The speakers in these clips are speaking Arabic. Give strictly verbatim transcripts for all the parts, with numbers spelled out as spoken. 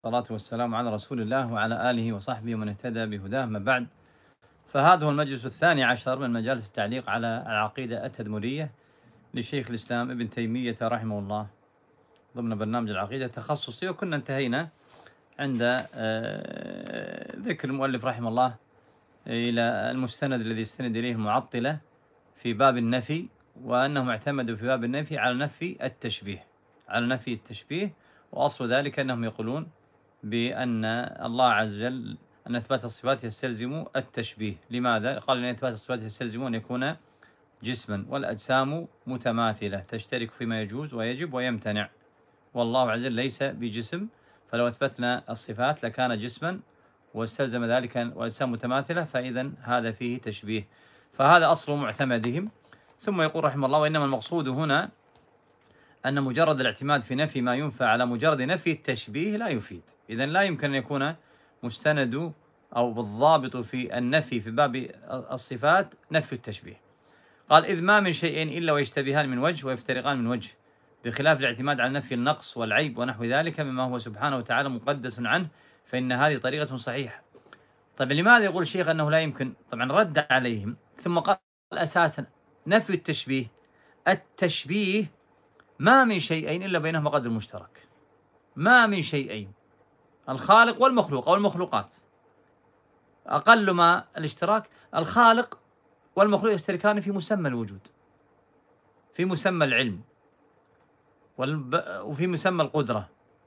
الصلاة والسلام على رسول الله وعلى آله وصحبه ومن اهتدى بهداه، ما بعد. فهذا هو المجلس الثاني عشر من مجالس التعليق على العقيدة التدمرية لشيخ الإسلام ابن تيمية رحمه الله ضمن برنامج العقيدة التخصصي. وكنا انتهينا عند آه، ذكر المؤلف رحمه الله إلى المستند الذي يستند إليه المعطلة في باب النفي، وأنهم اعتمدوا في باب النفي على نفي التشبيه على نفي التشبيه وأصل ذلك أنهم يقولون بأن الله عز وجل أن إثبات الصفات يستلزم التشبيه. لماذا؟ قال أن إثبات الصفات يستلزم أن يكون جسما، والأجسام متماثلة تشترك فيما يجوز ويجب ويمتنع، والله عز وجل ليس بجسم، فلو أثبتنا الصفات لكان جسما واستلزم ذلك والأجسام متماثلة، فإذا هذا فيه تشبيه. فهذا أصل معتمدهم. ثم يقول رحمه الله: وإنما المقصود هنا أن مجرد الاعتماد في نفي ما ينفع على مجرد نفي التشبيه لا يفيد. إذن لا يمكن أن يكون مستند أو بالضابط في النفي في باب الصفات نفي التشبيه. قال: إذ ما من شيئين إلا ويشتبهان من وجه ويفترقان من وجه، بخلاف الاعتماد على نفي النقص والعيب ونحو ذلك مما هو سبحانه وتعالى مقدس عنه، فإن هذه طريقة صحيحة. طيب لماذا يقول الشيخ أنه لا يمكن؟ طبعا رد عليهم ثم قال: أساسا نفي التشبيه التشبيه ما من شيئين إلا بينهما قدر مشترك. ما من شيئين، الخالق والمخلوق أو المخلوقات، أقل ما الاشتراك الخالق والمخلوق يشتركان في مسمى الوجود، في مسمى العلم، وفي مسمى القدرة.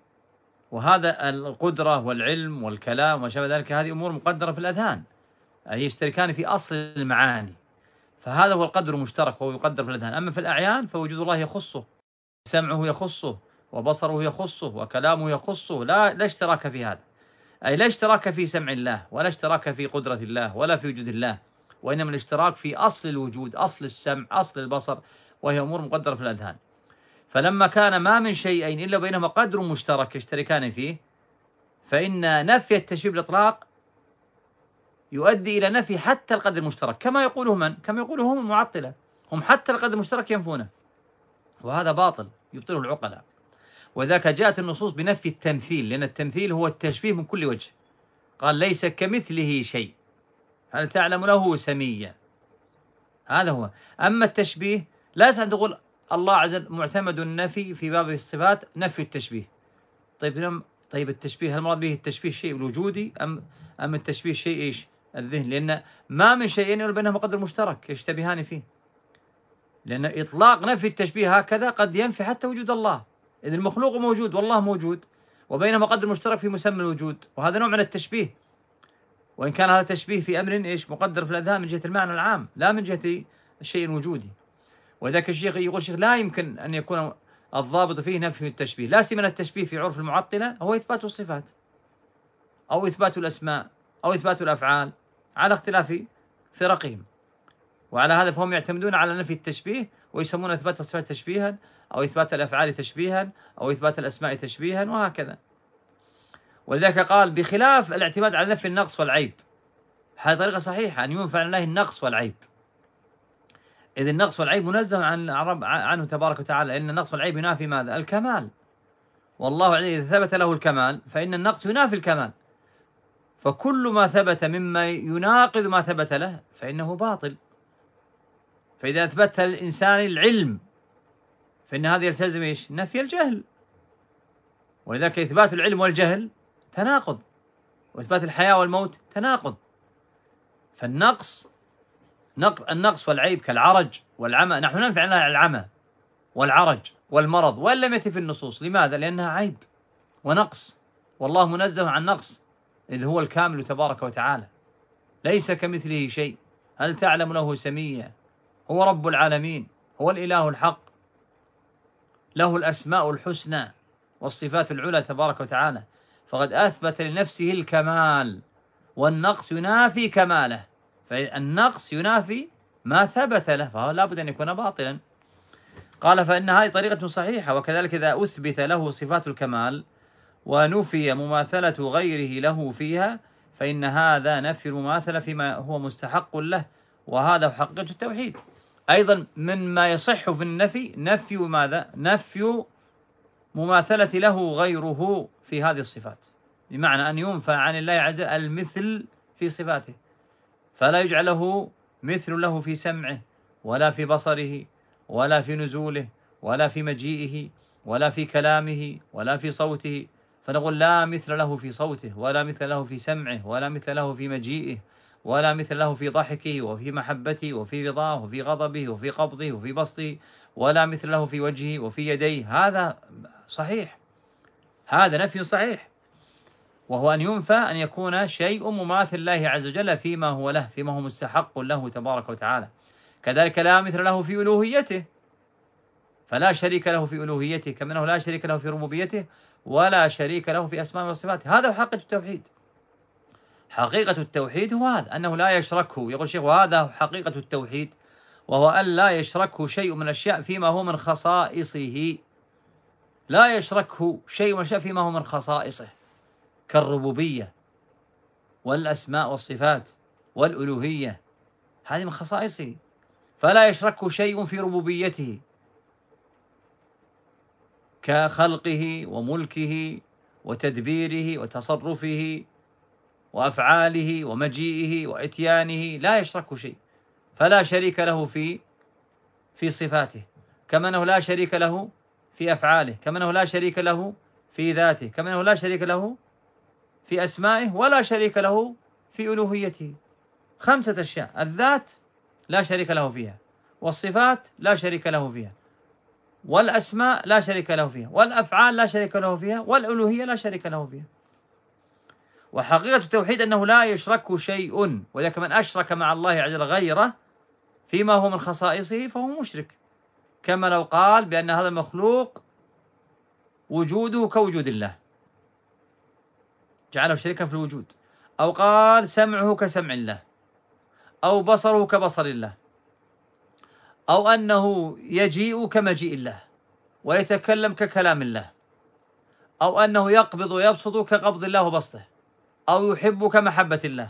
وهذا القدرة والعلم والكلام وما شابه ذلك هذه أمور مقدرة في الأذهان، أي يشتركان في أصل المعاني، فهذا هو القدر المشترك وهو يقدر في الأذهان. أما في الأعيان فوجود الله يخصه، سمعه يخصه، وبصره يخصه، وكلامه يخصه، لا لا اشتراك في هذا، أي لا اشتراك في سمع الله، ولا اشتراك في قدرة الله، ولا في وجود الله، وإنما الاشتراك في أصل الوجود، أصل السمع، أصل البصر، وهي أمور مقدرة في الأذهان. فلما كان ما من شيئين إلا بينهما قدر مشترك يشتركان فيه، فإن نفي التشبيه بالإطلاق يؤدي إلى نفي حتى القدر المشترك، كما يقوله من؟ كما يقوله هم المعطلة، هم حتى القدر المشترك ينفونه، وهذا باطل يبطله العقلاء. وذاك جاءت النصوص بنفي التمثيل، لأن التمثيل هو التشبيه من كل وجه. قال: ليس كمثله شيء، هل تعلم له سميا؟ هذا هو. أما التشبيه لا يصح أن تقول الله عز وجل معتمد النفي في باب الصفات نفي التشبيه. طيب لم طيب التشبيه هل المراد به التشبيه شيء الوجودي أم أم التشبيه شيء إيش؟ الذهن، لأن ما من شيئين إلا بينهما قدر مشترك يشتبهان فيه، لأن إطلاق نفي التشبيه هكذا قد ينفي حتى وجود الله، إذ المخلوق موجود والله موجود، وبينهما قدر مشترك في مسمى الوجود، وهذا نوع من التشبيه، وإن كان هذا التشبيه في أمر إيش مقدر في الأذهان من جهة المعنى العام لا من جهة الشيء الوجودي. وذاك الشيخ يقول الشيخ لا يمكن أن يكون الضابط فيه نفي التشبيه، لا سيما التشبيه في عرف المعطلة هو إثبات الصفات أو إثبات الأسماء أو إثبات الأفعال على اختلاف فرقهم، وعلى هذا فهم يعتمدون على نفي التشبيه ويسمون إثبات الصفات تشبيها أو إثبات الأفعال تشبيها أو إثبات الأسماء تشبيها وهكذا. ولذلك قال: بخلاف الاعتماد على نفي النقص والعيب، هذه طريقة صحيحة أن ينفع لله النقص والعيب، إذ النقص والعيب منزه عن العرب عنه تبارك وتعالى، لأن النقص والعيب ينافي ماذا؟ الكمال، والله إذا ثبت له الكمال فإن النقص ينافي الكمال، فكل ما ثبت مما يناقض ما ثبت له فإنه باطل. فإذا أثبت الإنسان العلم فإن هذا يلتزم إيش؟ نفي الجهل، ولذلك إثبات العلم والجهل تناقض، وإثبات الحياة والموت تناقض. فالنقص النقص والعيب كالعرج والعمى، نحن ننفي عنها العمى والعرج والمرض وإن لم يأتي في النصوص. لماذا؟ لأنها عيب ونقص، والله منزه عن نقص إذ هو الكامل تبارك وتعالى، ليس كمثله شيء، هل تعلم له سميا؟ هو رب العالمين، هو الإله الحق، له الأسماء الحسنى والصفات العلى تبارك وتعالى، فقد أثبت لنفسه الكمال، والنقص ينافي كماله، فالنقص ينافي ما ثبت له، فهو لا بد أن يكون باطلا. قال: فإن هذه طريقة صحيحة، وكذلك إذا أثبت له صفات الكمال ونفي مماثلة غيره له فيها فإن هذا نفي المماثلة فيما هو مستحق له، وهذا حقيقة التوحيد. أيضا مما يصح في النفي نفي ماذا؟ نفي مماثلة له غيره في هذه الصفات، بمعنى أن ينفى عن الله عز وجل المثل في صفاته، فلا يجعل له مثل له في سمعه ولا في بصره ولا في نزوله ولا في مجيئه ولا في كلامه ولا في صوته، فنقول لا مثل له في صوته ولا مثل له في سمعه ولا مثل له في مجيئه ولا مثل له في ضحكه وفي محبته وفي رضاه وفي غضبه وفي قبضه وفي بسطه ولا مثل له في وجهه وفي يديه. هذا صحيح، هذا نفي صحيح، وهو أن ينفى أن يكون شيء مماثل الله عز وجل فيما هو له، فيما هو مستحق له تبارك وتعالى. كذلك لا مثل له في ألوهيته، فلا شريك له في ألوهيته، كما أنه لا شريك له في ربوبيته ولا شريك له في أسماء وصفاته. هذا هو حقيقة التوحيد. حقيقة التوحيد هو هذا، أنه لا يشركه. يقول الشيخ وهذا هو حقيقة التوحيد، وهو أن لا يشركه شيء من الأشياء فيما هو من خصائصه. لا يشركه شيء من الأشياء فيما هو من خصائصه، كالربوبية والأسماء والصفات والألوهية، هذه من خصائصه، فلا يشركه شيء في ربوبيته كخلقه وملكه وتدبيره وتصرفه وأفعاله ومجيئه وإتيانه، لا يشركه شيء، فلا شريك له في في صفاته، كما أنه لا شريك له في أفعاله، كما أنه لا شريك له في ذاته، كما أنه لا شريك له في أسمائه ولا شريك له في ألوهيته. خمسة أشياء: الذات لا شريك له فيها، والصفات لا شريك له فيها، والأسماء لا شريك له فيها، والأفعال لا شريك له فيها، والألوهية لا شريك له فيها. وحقيقة التوحيد أنه لا يشرك شيء، وذلك من أشرك مع الله عز وجل غيره فيما هو من خصائصه فهو مشرك، كما لو قال بأن هذا المخلوق وجوده كوجود الله، جعله شريكا في الوجود، أو قال سمعه كسمع الله، أو بصره كبصر الله، أو أنه يجيء كمجيء الله، ويتكلم ككلام الله، أو أنه يقبض ويبسط كقبض الله وبسطه، أو يحب كمحبة الله،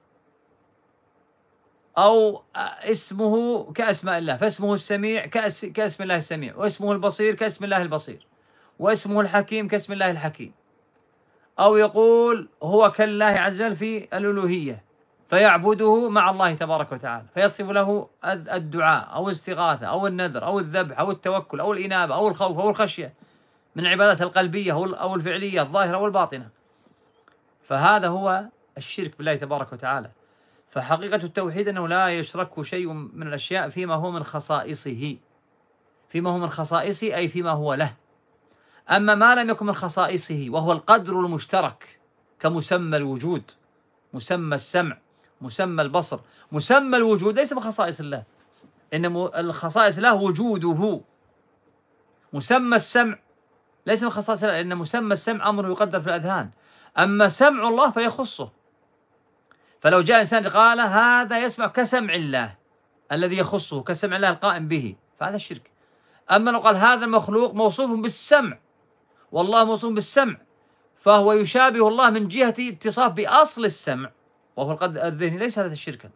أو اسمه كأسماء الله، فاسمه السميع كأس كاسم الله السميع، واسمه البصير كاسم الله البصير، واسمه الحكيم كاسم الله الحكيم، أو يقول هو كالله عز وجل في الألوهية فيعبده مع الله تبارك وتعالى، فيصف له الدعاء أو الاستغاثة أو النذر أو الذبح أو التوكل أو الإنابة أو الخوف أو الخشية من العبادات القلبية أو الفعلية الظاهرة والباطنة. فهذا هو الشرك بالله تبارك وتعالى. فحقيقة التوحيد أنه لا يشرك شيء من الأشياء فيما هو من خصائصه، فيما هو من خصائصه أي فيما هو له. أما ما لم يكن من خصائصه وهو القدر المشترك كمسمى الوجود، مسمى السمع، مسمى البصر، مسمى الوجود ليس من خصائص الله، إن الخصائص له وجوده. مسمى السمع ليس من خصائص الله، إن مسمى السمع أمر يقدر في الأذهان، أما سمع الله فيخصه. فلو جاء إنسان قال هذا يسمع كسمع الله الذي يخصه، كسمع الله القائم به، فهذا الشرك. أما لو قال هذا المخلوق موصوف بالسمع والله موصوف بالسمع، فهو يشابه الله من جهة اتصاف بأصل السمع وهو القدر الذهني، ليس هذا الشركا،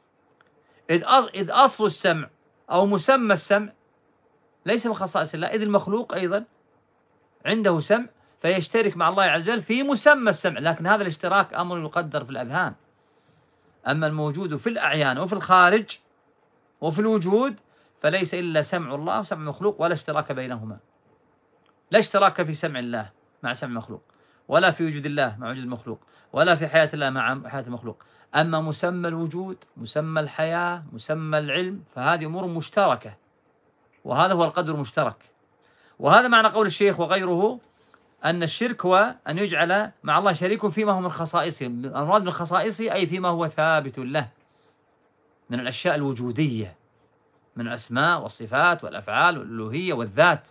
إذ أصل السمع أو مسمى السمع ليس من خصائص الله، إذ المخلوق أيضا عنده سمع فيشترك مع الله عز وجل في مسمى السمع، لكن هذا الاشتراك أمر يقدر في الأذهان. أما الموجود في الأعيان وفي الخارج وفي الوجود فليس إلا سمع الله وسمع المخلوق، ولا اشتراك بينهما، لا اشتراك في سمع الله مع سمع المخلوق، ولا في وجود الله مع وجود المخلوق، ولا في حياة الله مع حياة المخلوق. أما مسمى الوجود، مسمى الحياة، مسمى العلم، فهذه أمور مشتركة، وهذا هو القدر المشترك. وهذا معنى قول الشيخ وغيره أن الشرك هو أن يجعل مع الله شريك فيما هو من خصائصه. المراد من خصائصه أي فيما هو ثابت له من الأشياء الوجودية، من الأسماء والصفات والأفعال والألوهية والذات.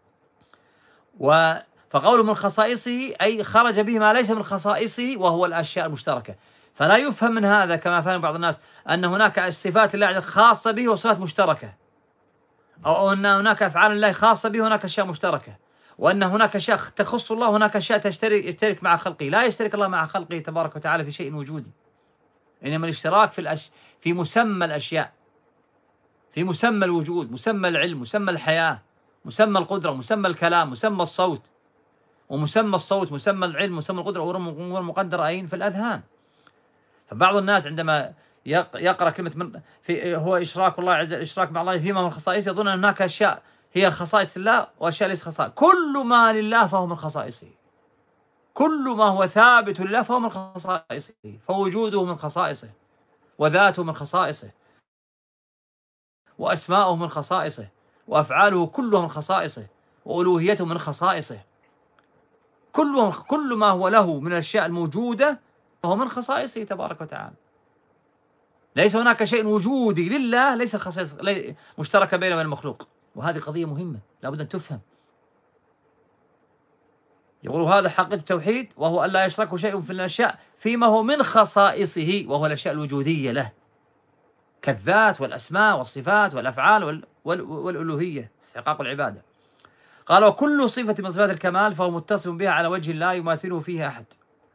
فقوله من خصائصه أي خرج به ما ليس من خصائصه وهو الأشياء المشتركة. فلا يفهم من هذا كما فهم بعض الناس أن هناك الصفات الله خاصة به وصفات مشتركة، أو أن هناك أفعال الله خاصة به وهناك أشياء مشتركة، وأن هناك أشياء تخص الله وهناك أشياء تشترك يشترك مع خلقه. لا يشترك الله مع خلقه تبارك وتعالى في شيء وجودي، إنما الاشتراك في الأش... في مسمى الأشياء، في مسمى الوجود، مسمى العلم، مسمى الحياة، مسمى القدرة، مسمى الكلام، مسمى الصوت. ومسمى الصوت، مسمى العلم، مسمى القدرة أمور مقدرة أين؟ في الأذهان. فبعض الناس عندما يقرأ كلمة من في هو إشراك الله عز الإشراك مع الله فيما من خصائصه يظن أن هناك أشياء هي خصائص الله وأشياء ليس خصائص. كل ما لله فهو من خصائصه، كل ما هو ثابت لله فهو من خصائصه، فوجوده من خصائصه، وذاته من خصائصه، وأسماؤه من خصائصه، وأفعاله كلها من خصائصه، وألوهيته من خصائصه. كل كل ما هو له من الأشياء الموجودة فهو من خصائصه تبارك وتعالى. ليس هناك شيء وجودي لله ليس خصائص مشتركة بينه وبين المخلوق، وهذه قضية مهمة لابد أن تفهم. يقول هذا حقيقة التوحيد، وهو أن لا يشرك شيء في الأشياء فيما هو من خصائصه، وهو الأشياء الوجودية له كالذات والأسماء والصفات والأفعال وال وال والألوهية، استحقاق العبادة. قال وكل صفة من صفات الكمال فهو متصف بها على وجه لا يماثله فيه أحد،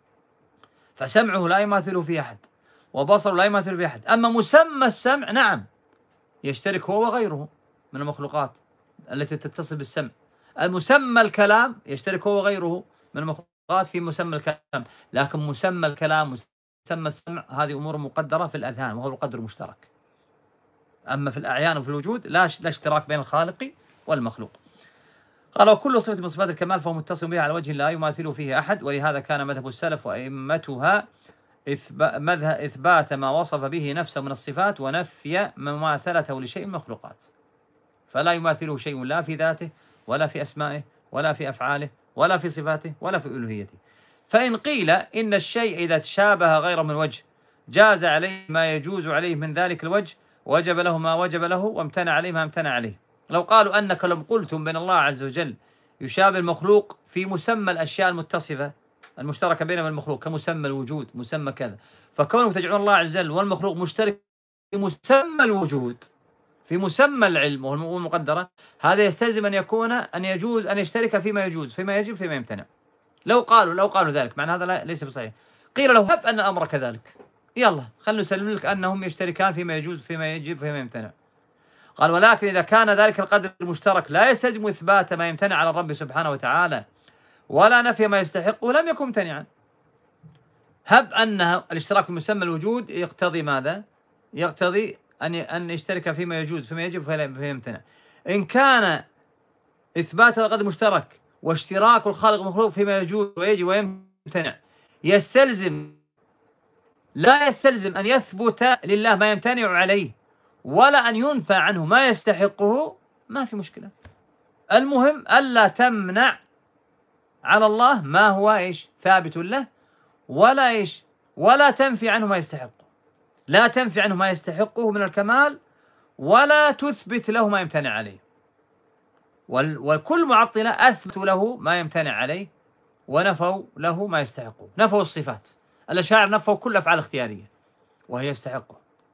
فسمعه لا يماثله فيه أحد، وبصره لا يماثله فيه أحد. أما مسمى السمع نعم يشترك هو وغيره من المخلوقات التي تتصل بالسمع. المسمى الكلام يشترك هو وغيره من المخلوقات في مسمى الكلام، لكن مسمى الكلام مسمى السمع هذه أمور مقدرة في الأذهان، وهو القدر المشترك. أما في الأعيان وفي الوجود لا لا اشتراك بين الخالق والمخلوق. قال وكل صفة من صفات الكمال فهو متصل بها على وجه لا يماثل فيه أحد، ولهذا كان مذهب السلف وأئمتها إثبات ما وصف به نفسه من الصفات ونفي مماثلته لشيء من المخلوقات، فلا يماثله شيء لا في ذاته ولا في أسمائه ولا في أفعاله ولا في صفاته ولا في ألوهيته. فإن قيل إن الشيء إذا تشابه غير من وجه جاز عليه ما يجوز عليه من ذلك الوجه، وجب له ما وجب له، وامتنع عليه ما امتنع عليه. لو قالوا أنك لم قلتم بين الله عز وجل يشابه المخلوق في مسمى الأشياء المتصفة المشتركة بينه وبين المخلوق كمسمى الوجود مسمى كذا، فكونوا تجعلون الله عز وجل والمخلوق مشترك في مسمى الوجود في مسمى العلم وهو المقدرة، هذا يستلزم أن يكون أن يجوز أن يشترك فيما يجوز فيما يجب فيما يمتنع. لو قالوا لو قالوا ذلك معنى هذا لا ليس بصحيح. قيل له هب أن الأمر كذلك، يلا خلنا نسلم لك أنهم يشتركان فيما يجوز فيما يجب فيما يمتنع. قال ولكن إذا كان ذلك القدر المشترك لا يستلزم إثبات ما يمتنع على الرب سبحانه وتعالى ولا نفي ما يستحقه لم يكن ممتنعا. هب أن الاشتراك في مسمى الوجود يقتضي ماذا؟ يقتضي أن أن يشترك فيما يجوز فيما يجب فيما يمتنع. إن كان إثبات القدر المشترك واشتراك الخالق والمخلوق فيما يجوز ويجب ويمتنع يستلزم لا يستلزم أن يثبت لله ما يمتنع عليه ولا أن ينفى عنه ما يستحقه، ما في مشكلة. المهم ألا تمنع على الله ما هو إيش ثابت له، ولا إيش ولا تنفي عنه ما يستحقه، لا تنفي عنه ما يستحقه من الكمال ولا تثبت له ما يمتنع عليه. والكل معطلة أثبتوا له ما يمتنع عليه ونفوا له ما يستحقه. نفوا الصفات، الأشاعرة نفوا كل أفعال اختيارية وهي يستحقه،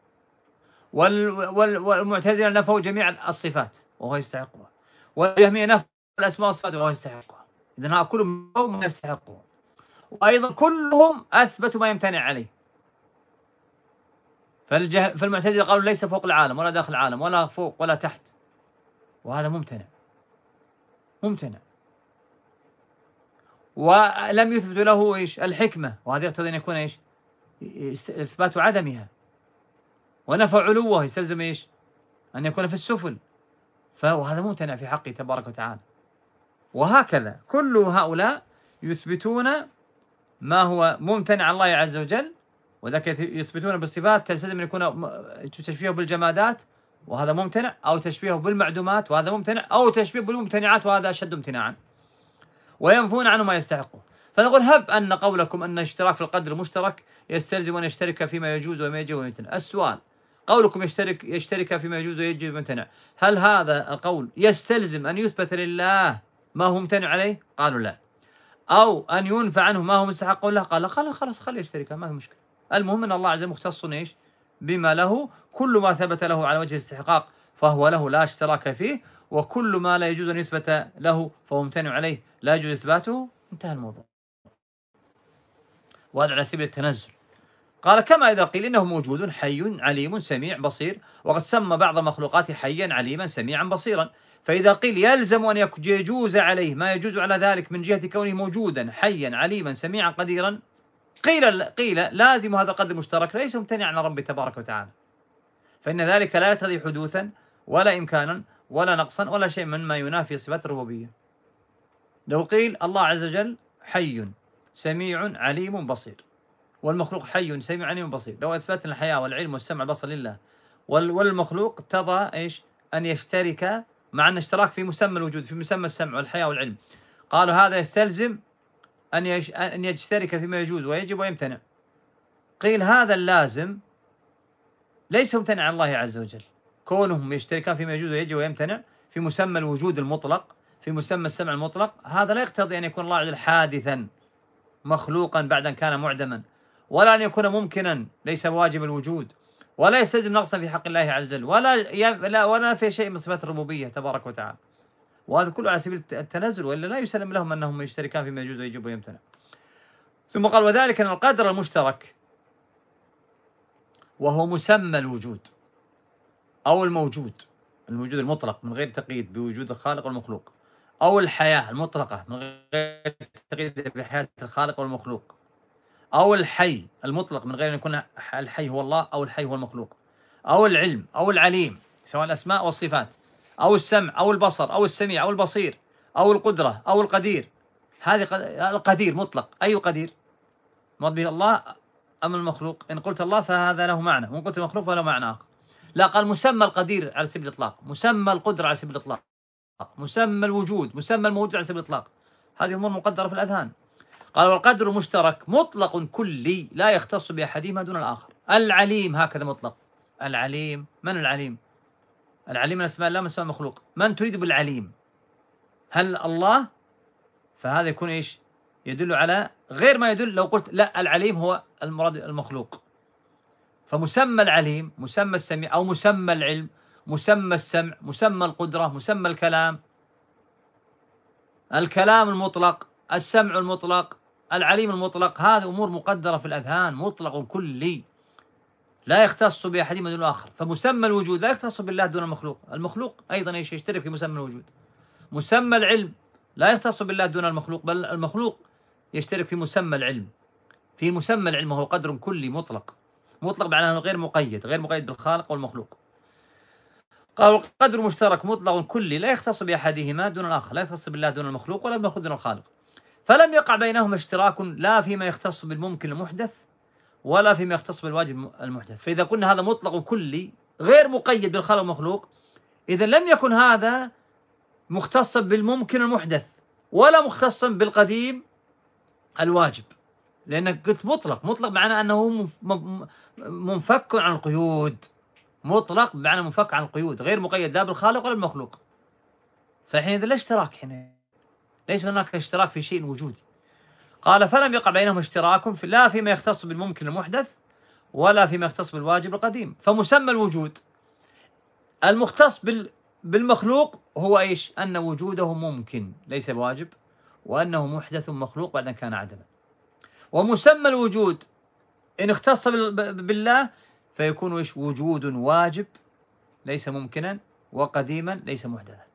والمعتزلة نفوا جميع الصفات وهو يستحقها، والجهمية نفوا الأسماء والصفات وهو يستحقها. إذن هؤلاء كلهم نفوا ما يستحقه، وأيضا كلهم أثبتوا ما يمتنع عليه. فالمعتزلة قالوا ليس فوق العالم ولا داخل العالم ولا فوق ولا تحت، وهذا ممتنع ممتنع. ولم يثبتوا له إيش الحكمة، وهذا يقتضي أن يكون إيش إثبات عدمها. ونفى علوه يستلزم إيش أن يكون في السفل، فهذا ممتنع في حقه تبارك وتعالى. وهكذا كل هؤلاء يثبتون ما هو ممتنع الله عز وجل، وذلك يثبتون بالصفات تستلزم أن يكون تشبيهه بالجمادات وهذا ممتنع، أو تشبيهه بالمعدومات وهذا ممتنع، أو تشبيه بالممتنعات وهذا أشد امتناعا، وينفون عنه ما يستحقه. فنقول هب أن قولكم أن اشتراك في القدر المشترك يستلزم أن يشترك فيما يجوز وما يجب وما يمتنع. السؤال قولكم يشترك يشترك فيما يجوز ويجب ويمتنع، هل هذا القول يستلزم أن يثبت لله ما هو ممتنع عليه؟ قالوا لا. أو أن ينفى عنه ما هو مستحق له؟ قال خلاص خلاص خلي يشترك ما في مشكلة. المهم أن الله عز وجل مختص إيش بما له، كل ما ثبت له على وجه الاستحقاق فهو له لا اشتراك فيه، وكل ما لا يجوز أن يثبت له فهو ممتنع عليه لا يجوز إثباته. انتهى الموضوع. وهذا على سبيل التنزل. قال كما إذا قيل إنه موجود حي عليم سميع بصير، وقد سمى بعض المخلوقات حيا عليما سميعا بصيرا، فإذا قيل يلزم أن يجوز عليه ما يجوز على ذلك من جهة كونه موجودا حيا عليما سميعا قديرا، قيل قيل لازم هذا القدر المشترك ليس ممتنعا عن ربه تبارك وتعالى، فإن ذلك لا يقتضي حدوثا ولا إمكانا ولا نقصا ولا شيء مما ينافي صفات الربوبية. لو قيل الله عز وجل حي سميع عليم بصير، والمخلوق حي سميع عليم بصير، لو أثبتنا الحياة والعلم والسمع والبصر لله، والمخلوق اقتضى إيش؟ أن يشترك، مع أن اشتراك في مسمى الوجود في مسمى السمع والحياة والعلم، قالوا هذا يستلزم أن يش... أن يشترك فيما يجوز ويجب ويمتنع. قيل هذا اللازم ليس ممتنع عن الله عز وجل، كونهم يشتركان فيما يجوز ويجب ويمتنع في مسمى الوجود المطلق في مسمى السمع المطلق، هذا لا يقتضي أن يكون الله عز وجل حادثا مخلوقا بعد أن كان معدما، ولا أن يكون ممكنا ليس بواجب الوجود، ولا يستلزم نقصا في حق الله عز وجل، ولا لا ولا في شيء من صفات الربوبية تبارك وتعالى، وهذا كله على سبيل التنزل، وإلا لا يسلم لهم أنهم يشتركان فيما يجوز ويجب ويمتنع. ثم قال وذلك أن القدر المشترك وهو مسمى الوجود أو الموجود، الموجود المطلق من غير تقييد بوجود الخالق والمخلوق، أو الحياة المطلقة من غير تقييد بحياة الخالق والمخلوق، أو الحي المطلق من غير أن يكون الحي هو الله أو الحي هو المخلوق، أو العلم أو العليم سواء الأسماء والصفات، أو السمع أو البصر أو السميع أو البصير، أو القدرة أو القدير. هذه القدير مطلق، أي قدير؟ مراد به الله أم المخلوق؟ إن قلت الله فهذا له معنى، وإن قلت المخلوق فله معنى آخر. لا، قال مسمى القدير على سبيل الإطلاق، مسمى القدرة على سبيل الإطلاق، مسمى الوجود، مسمى الموجود على سبيل الإطلاق، هذه أمور مقدرة في الأذهان. قال والقدر مشترك مطلق كلي لا يختص بأحدهما دون الآخر. العليم هكذا مطلق، العليم، من العليم؟ العليم من أسماء الله من أسماء المخلوق، من تريد بالعليم؟ هل الله؟ فهذا يكون إيش؟ يدل على غير ما يدل لو قلت لا العليم هو المراد المخلوق. فمسمى العليم، مسمى السميع، أو مسمى العلم، مسمى السمع، مسمى القدرة، مسمى الكلام، الكلام المطلق، السمع المطلق، العليم المطلق، هذه أمور مقدرة في الأذهان، مطلق كلي لا يختص بأحدهما دون الآخر. فمسمى الوجود لا يختص بالله دون المخلوق، المخلوق أيضا ايش يشترك في مسمى الوجود. مسمى العلم لا يختص بالله دون المخلوق، بل المخلوق يشترك في مسمى العلم. في مسمى العلم هو قدر كلي مطلق، مطلق معناه غير مقيد، غير مقيد بالخالق والمخلوق. قالوا القدر مشترك مطلق كلي لا يختص بأحدهما دون الآخر، لا يختص بالله دون المخلوق ولا بالمخلوق دون الخالق، فلم يقع بينهما اشتراك لا فيما يختص بالممكن المحدث ولا فيما يختص بالواجب المحدث. فإذا قلنا هذا مطلق كلي غير مقيد بالخالق والمخلوق، إذا لم يكن هذا مختصا بالممكن المحدث ولا مختصا بالقديم الواجب، لأنك قلت مطلق، مطلق معناه أنه منفك عن القيود، مطلق بمعنى منفك عن القيود، غير مقيد لا بالخالق ولا بالمخلوق. فحينئذ لا اشتراك، هنا ليس هناك اشتراك في شيء وجودي. قال فلم يقع بينهم اشتراك في لا فيما يختص بالممكن المحدث ولا فيما يختص بالواجب القديم. فمسمى الوجود المختص بالمخلوق هو ايش؟ أن وجوده ممكن ليس بواجب، وأنه محدث مخلوق بعد أن كان عدما. ومسمى الوجود إن اختص بالله فيكون ايش؟ وجود واجب ليس ممكنا، وقديما ليس محدثا.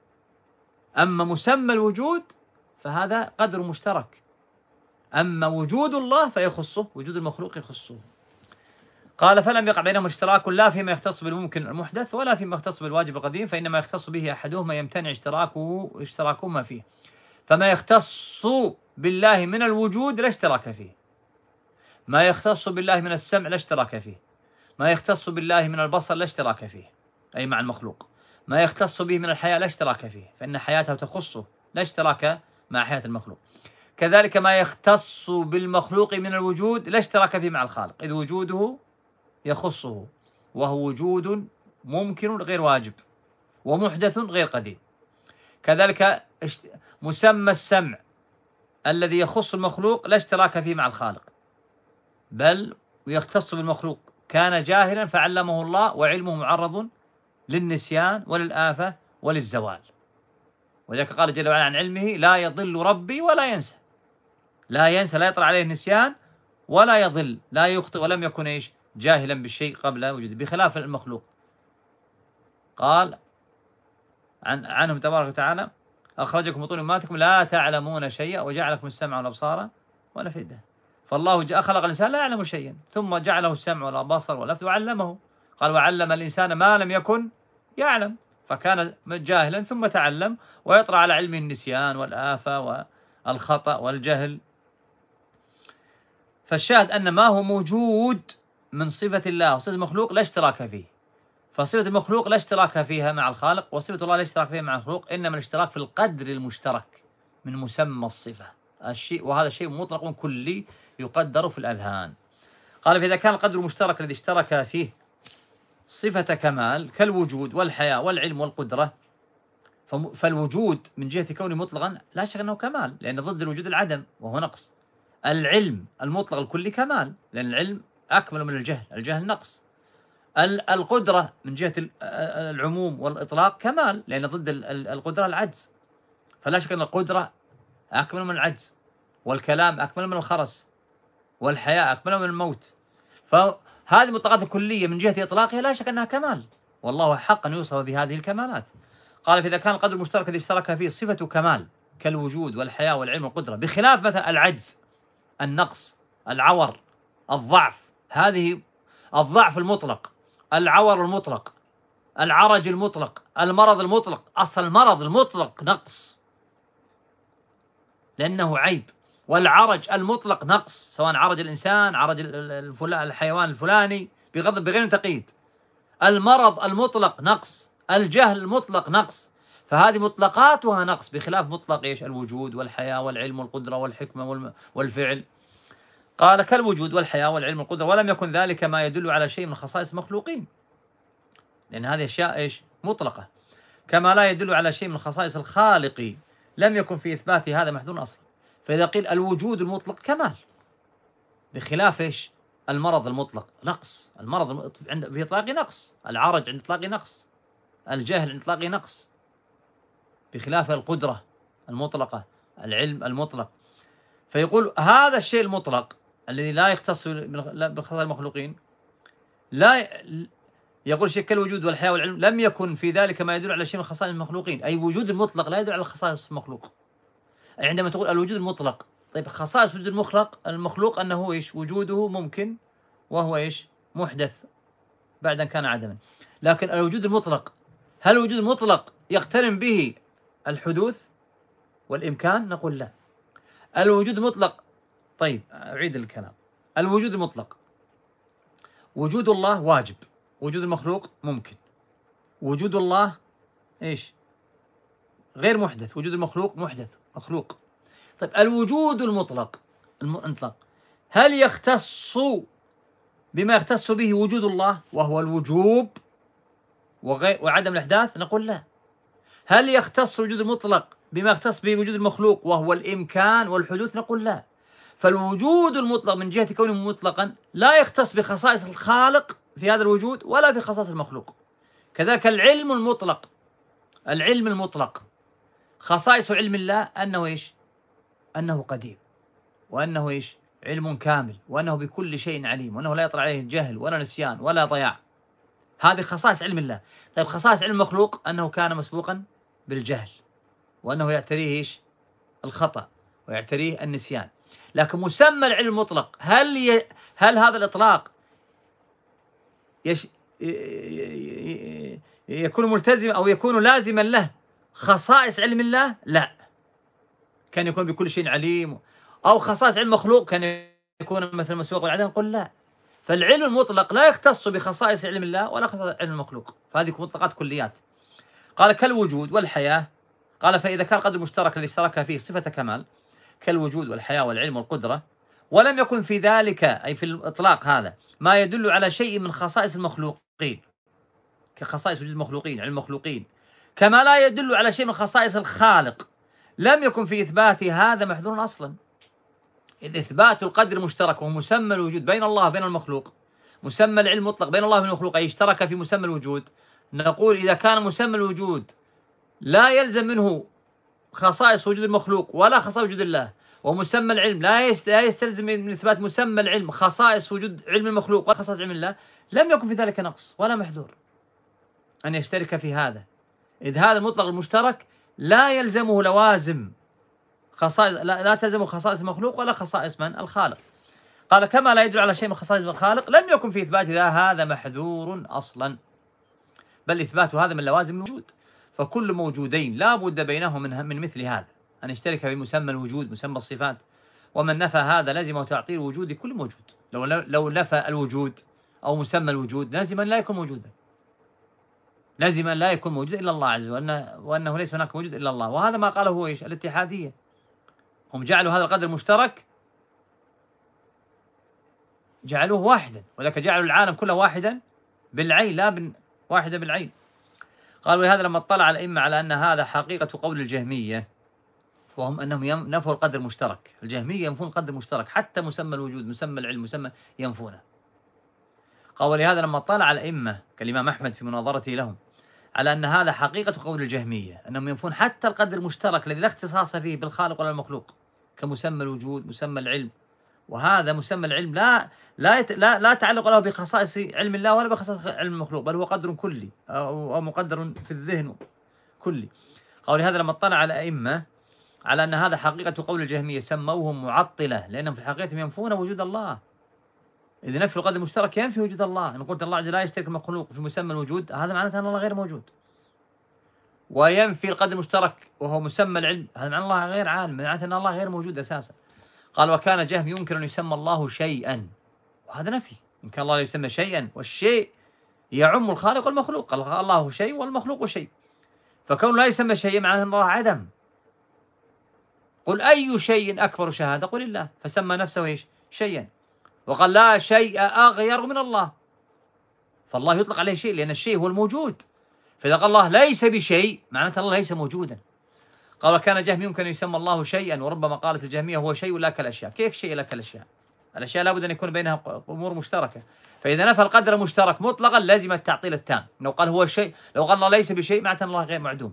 أما مسمى الوجود فهذا قدر مشترك، أما وجود الله فيخصه، وجود المخلوق يخصه. قال فلم يقع بينهم اشتراك لا فيما يختص بالممكن المحدث ولا فيما يختص بالواجب القديم، فإنما يختص به أحدهما يمتنع اشتراكه اشتراكهما فيه. فما يختص بالله من الوجود لا اشتراك فيه، ما يختص بالله من السمع لا اشتراك فيه، ما يختص بالله من البصر لا اشتراك فيه أي مع المخلوق، ما يختص به من الحياة لا اشتراك فيه فإن حياته تخصه لا اشتراك مع حياة المخلوق. كذلك ما يختص بالمخلوق من الوجود لا اشتراك فيه مع الخالق، إذ وجوده يخصه، وهو وجود ممكن غير واجب ومحدث غير قديم. كذلك مسمى السمع الذي يخص المخلوق لا اشتراك فيه مع الخالق، بل يختص بالمخلوق، كان جاهلا فعلمه الله وعلمه معرض للنسيان وللآفة وللزوال. ولذلك قال جل وعلا عن علمه لا يضل ربي ولا ينسى، لا ينسى، لا يطلع عليه النسيان ولا يضل، لا يخطئ ولم يكن إيش جاهلا بالشيء قبل وجوده، بخلاف المخلوق. قال عن عنهم تبارك وتعالى: أخرجكم من بطون أمهاتكم لا تعلمون شيئا وجعل لكم السمع والأبصار والأفئدة. فالله جاء خلق الإنسان لا يعلم شيئا ثم جعله السمع والبصر والأفئدة وعلمه. قال: وعلم الإنسان ما لم يكن يعلم، فكان جاهلا ثم تعلم، ويطرأ على علمه النسيان والآفة والخطأ والجهل. فالشاهد أن ما هو موجود من صفة الله وصفة المخلوق لا اشتراك فيه، فصفة المخلوق لا اشتراك فيها مع الخالق، وصفة الله لا اشتراك فيها مع المخلوق، إنما الاشتراك في القدر المشترك من مسمى الصفة الشيء، وهذا شيء مطلق كلي يقدر في الأذهان. قال: فإذا كان القدر المشترك الذي اشترك فيه صفة كمال كالوجود والحياة والعلم والقدرة، فالوجود من جهة كونه مطلقا لا شك أنه كمال، لأن ضد الوجود العدم وهو نقص. العلم المطلق الكلي كمال، لأن العلم أكمل من الجهل، الجهل نقص. القدرة من جهة العموم والإطلاق كمال، لأن ضد القدرة العجز، فلا شك أن القدرة أكمل من العجز، والكلام أكمل من الخرس، والحياة أكمل من الموت. فهذه المطلقات الكلية من جهة إطلاقها لا شك أنها كمال، والله حق أن يوصف بهذه الكمالات. قال: فإذا كان القدر المشترك الذي اشترك فيه صفة كمال كالوجود والحياة والعلم والقدرة، بخلاف مثلا العجز، النقص، العور، الضعف، هذه الضعف المطلق، العور المطلق، العرج المطلق، المرض المطلق. أصل المرض المطلق نقص لأنه عيب، والعرج المطلق نقص، سواء عرج الإنسان، عرج الحيوان الفلاني، بغض بغير تقييد. المرض المطلق نقص، الجهل المطلق نقص، فهذه مطلقاتها نقص، بخلاف مطلق إيش الوجود والحياة والعلم والقدرة والحكمة والفعل. قال: كالوجود والحياة والعلم والقدرة، ولم يكن ذلك ما يدل على شيء من خصائص المخلوقين، لأن هذه أشياء إيش مطلقة، كما لا يدل على شيء من خصائص الخالق، لم يكن في إثبات هذا محذور أصلا. فإذا قيل الوجود المطلق كمال، بخلاف إيش المرض المطلق نقص، المرض عند في إطلاقه نقص، العرج عند إطلاقه نقص، الجهل عند إطلاقه نقص، بخلاف القدرة المطلقة، العلم المطلق. فيقول هذا الشيء المطلق الذي لا يختص بخصائص المخلوقين، لا يقول شيء كالوجود والحياة والعلم، لم يكن في ذلك ما يدل على شيء من خصائص المخلوقين، أي وجود المطلق لا يدل على خصائص المخلوق. أي عندما تقول الوجود المطلق، طيب خصائص وجود المخلق المخلوق أنه إيش وجوده ممكن، وهو إيش محدث بعد أن كان عدما. لكن الوجود المطلق، هل الوجود المطلق يقترن به الحدوث والإمكان؟ نقول لا. الوجود المطلق، طيب أعيد الكلام، الوجود المطلق وجود الله واجب، وجود المخلوق ممكن. وجود الله إيش غير محدث، وجود المخلوق محدث مخلوق. طيب الوجود المطلق المطلق هل يختص بما يختص به وجود الله وهو الوجوب وغير وعدم الإحداث؟ نقول لا. هل يختص الوجود المطلق بما يختص به وجود المخلوق وهو الإمكان والحدوث؟ نقول لا. فالوجود المطلق من جهة كونه مطلقا لا يختص بخصائص الخالق في هذا الوجود ولا في خصائص المخلوق. كذلك العلم المطلق، العلم المطلق خصائص علم الله أنه إيش؟ أنه قديم، وأنه إيش؟ علم كامل، وأنه بكل شيء عليم، وأنه لا يطرأ عليه الجهل ولا نسيان ولا ضياع. هذه خصائص علم الله. طيب خصائص علم المخلوق أنه كان مسبوقا بالجهل، وأنه يعتريه إيش؟ الخطأ، ويعتريه النسيان. لكن مسمى العلم المطلق، هل ي... هل هذا الإطلاق يش... يكون ملتزم أو يكون لازما له خصائص علم الله؟ لا، كان يكون بكل شيء عليم. أو خصائص علم مخلوق كان يكون مثل المسبوق والعدم؟ قل لا. فالعلم المطلق لا يختص بخصائص علم الله ولا خصائص علم المخلوق، فهذه مطلقات كليات. قال: كالوجود والحياة. قال: فإذا كان القدر المشترك الذي اشترك فيه صفة كمال كالوجود والحياة والعلم والقدرة، ولم يكن في ذلك أي في الإطلاق هذا ما يدل على شيء من خصائص المخلوقين كخصائص وجود المخلوقين، علم المخلوقين، كما لا يدل على شيء من خصائص الخالق، لم يكن في إثبات هذا محذور أصلا. إذ إثبات القدر المشترك وهو مسمى الوجود بين الله وبين المخلوق، مسمى العلم المطلق بين الله وبين المخلوق، أي اشترك في مسمى الوجود. نقول إذا كان مسمى الوجود لا يلزم منه خصائص وجود المخلوق ولا خصائص وجود الله، ومسمى العلم لا يستلزم من إثبات مسمى العلم خصائص وجود علم المخلوق وخصائص علم الله، لم يكن في ذلك نقص ولا محذور أن يشترك في هذا، إذ هذا المطلق المشترك لا يلزمه لوازم خصائص، لا, لا تلزمه خصائص المخلوق ولا خصائص من الخالق. قال كما لا يدل على شيء من خصائص الخالق لم يكن في إثبات هذا محذور أصلا، بل إثبات هذا من لوازم الوجود، فكل موجودين لا بد بينهم من, من مثل هذا أن يشترك في مسمى الوجود مسمى الصفات، ومن نفى هذا لزم تعطيل وجود كل موجود. لو لو نفى الوجود أو مسمى الوجود لازم أن لا يكون موجودا، لازم أن لا يكون موجود إلا الله عز وجل، وأن وأنه ليس هناك موجود إلا الله. وهذا ما قاله هو إيش؟ الاتحادية. هم جعلوا هذا القدر المشترك جعلوه واحدا، ولكن جعلوا العالم كله واحدا بالعين لا بن واحدا بالعين. قالوا لهذا لما اطلع الأئمة على أن هذا حقيقة قول الجهمية، وهم أنهم نفوا القدر المشترك. الجهمية ينفون القدر المشترك، حتى مسمى الوجود مسمى العلم مسمى ينفونه. قالوا لهذا لما اطلع الأئمة كالإمام أحمد في مناظرته لهم على أن هذا حقيقة قول الجهمية، أنهم ينفون حتى القدر المشترك الذي لا اختصاص فيه بالخالق ولا المخلوق كمسمى الوجود مسمى العلم. وهذا مسمى العلم لا لا يت... لا, لا تعلق له بخصائص علم الله ولا بخصائص علم المخلوق، بل هو قدر كلي أو, أو مقدر في الذهن كلي. قالوا لهذا لما اطلع على الأئمة على أن هذا حقيقة قول الجهمية سموهم معطلة، لأنهم في حقيقتهم ينفون وجود الله. إذا نفي القدر المشترك ينفي وجود الله. إن قلت الله عز وجل لا يشترك المخلوق في مسمى الوجود، هذا معناته أن الله غير موجود. وينفي القدر المشترك وهو مسمى العلم، هذا معنى الله غير عالم، معناته أن الله غير موجود أساسا. قال وكان جهم ينكر أن يسمى الله شيئا، وهذا نفي. إن كان الله يسمى شيئا، والشيء يعم الخالق والمخلوق، قال الله شيء والمخلوق شيء، فكون لا يسمى شيئا معناه أن الله عدم. قل أي شيء أكبر شهادة؟ قل الله، فسمى نفسه إيش؟ شيئا، وقال لا شيء أغير من الله، فالله يطلق عليه شيء لأن الشيء هو الموجود. فإذا قال الله ليس بشيء معناته الله ليس موجودا. قال وكان جهم يمكن أن يسمى الله شيئا، وربما قالت الجهمية هو شيء لا كالأشياء. كيف شيء لا كالأشياء؟ الأشياء لابد أن يكون بينها أمور مشتركة، فإذا نفى القدر مشترك مطلقا لازم التعطيل التام. لو قال هو شيء، لو قال الله ليس بشيء معناته الله غير معدوم،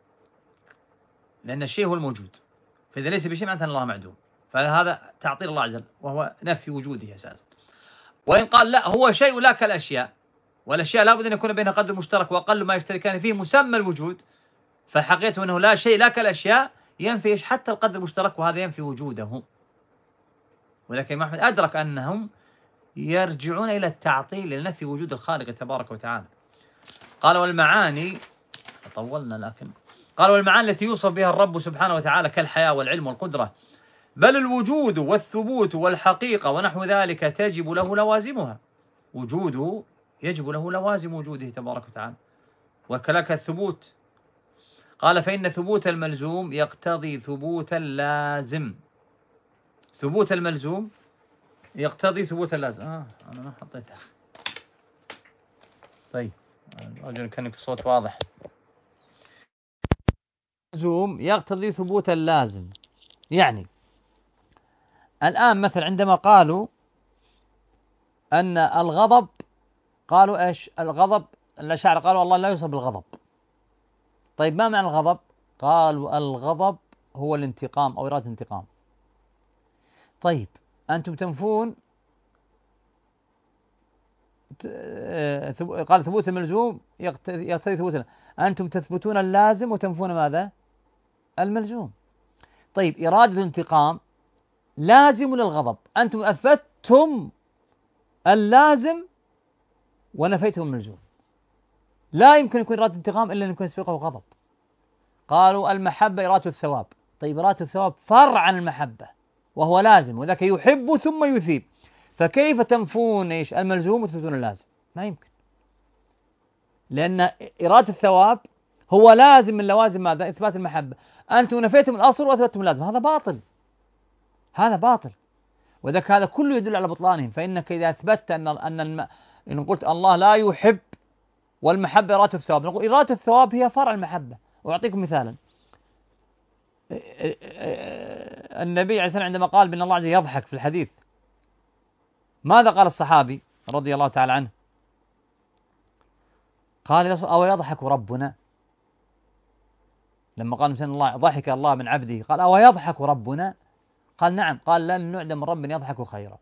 لأن الشيء هو الموجود، فإذا ليس بشيء معناته الله معدوم، فهذا تعطيل الله عز وجل وهو نفي وجوده أساسا. وإن قال لا هو شيء لا كالأشياء، والأشياء لابد أن يكون بينها قدر مشترك وأقل ما يشتركان فيه مسمى الوجود، فحقيقته أنه لا شيء لا كالأشياء ينفي حتى القدر المشترك، وهذا ينفي وجوده. ولكن الإمام أحمد أدرك أنهم يرجعون إلى التعطيل لنفي وجود الخالق تبارك وتعالى. قال والمعاني، طولنا لكن قال والمعاني التي يوصف بها الرب سبحانه وتعالى كالحياة والعلم والقدرة، بل الوجود والثبوت والحقيقة ونحو ذلك تجب له لوازمها. وجوده يجب له لوازم وجوده تبارك وتعالى، وكذلك الثبوت. قال فإن ثبوت الملزوم يقتضي ثبوت اللازم. ثبوت الملزوم يقتضي ثبوت اللازم. آه أنا ما حطيتها. طيب أرجو كان الصوت واضح. الملزوم يقتضي ثبوت اللازم. يعني الآن مثل عندما قالوا أن الغضب، قالوا إيش الغضب؟ الأشاعرة قالوا الله لا يوصف بالغضب. طيب ما معنى الغضب؟ قالوا الغضب هو الانتقام أو إرادة الانتقام. طيب أنتم تنفون، قال ثبوت الملزوم يقتضي ثبوت، أنتم تثبتون اللازم وتنفون ماذا؟ الملزوم. طيب إرادة الانتقام لازم للغضب، أنتم أثبتتم اللازم ونفيتم الملزوم. لا يمكن يكون إرادة انتقام إلا أن يكون يسبقه غضب. قالوا المحبة إرادة الثواب. طيب إرادة الثواب فرع عن المحبة وهو لازم، وذاك يحب ثم يثيب، فكيف تنفون إيش الملزوم وتثبتون اللازم؟ ما يمكن، لأن إرادة الثواب هو لازم من لوازم ماذا؟ إثبات المحبة. أنتم نفيتم الأصل وأثبتتم اللازم، هذا باطل، هذا باطل، وذاك هذا كله يدل على بطلانهم. فإنك إذا أثبتت أن أن الم... إن قلت الله لا يحب والمحبة إرادة الثواب، نقول إرادة الثواب هي فرع المحبة. وأعطيكم مثالا، النبي عليه الصلاة والسلام عندما قال بأن الله عز وجل يضحك في الحديث، ماذا قال الصحابي رضي الله تعالى عنه؟ قال أو يضحك ربنا؟ لما قال مثلا الله ضحك الله من عبده، قال أو يضحك ربنا؟ قال نعم، قال لن نعدم من رب يضحك خيرا.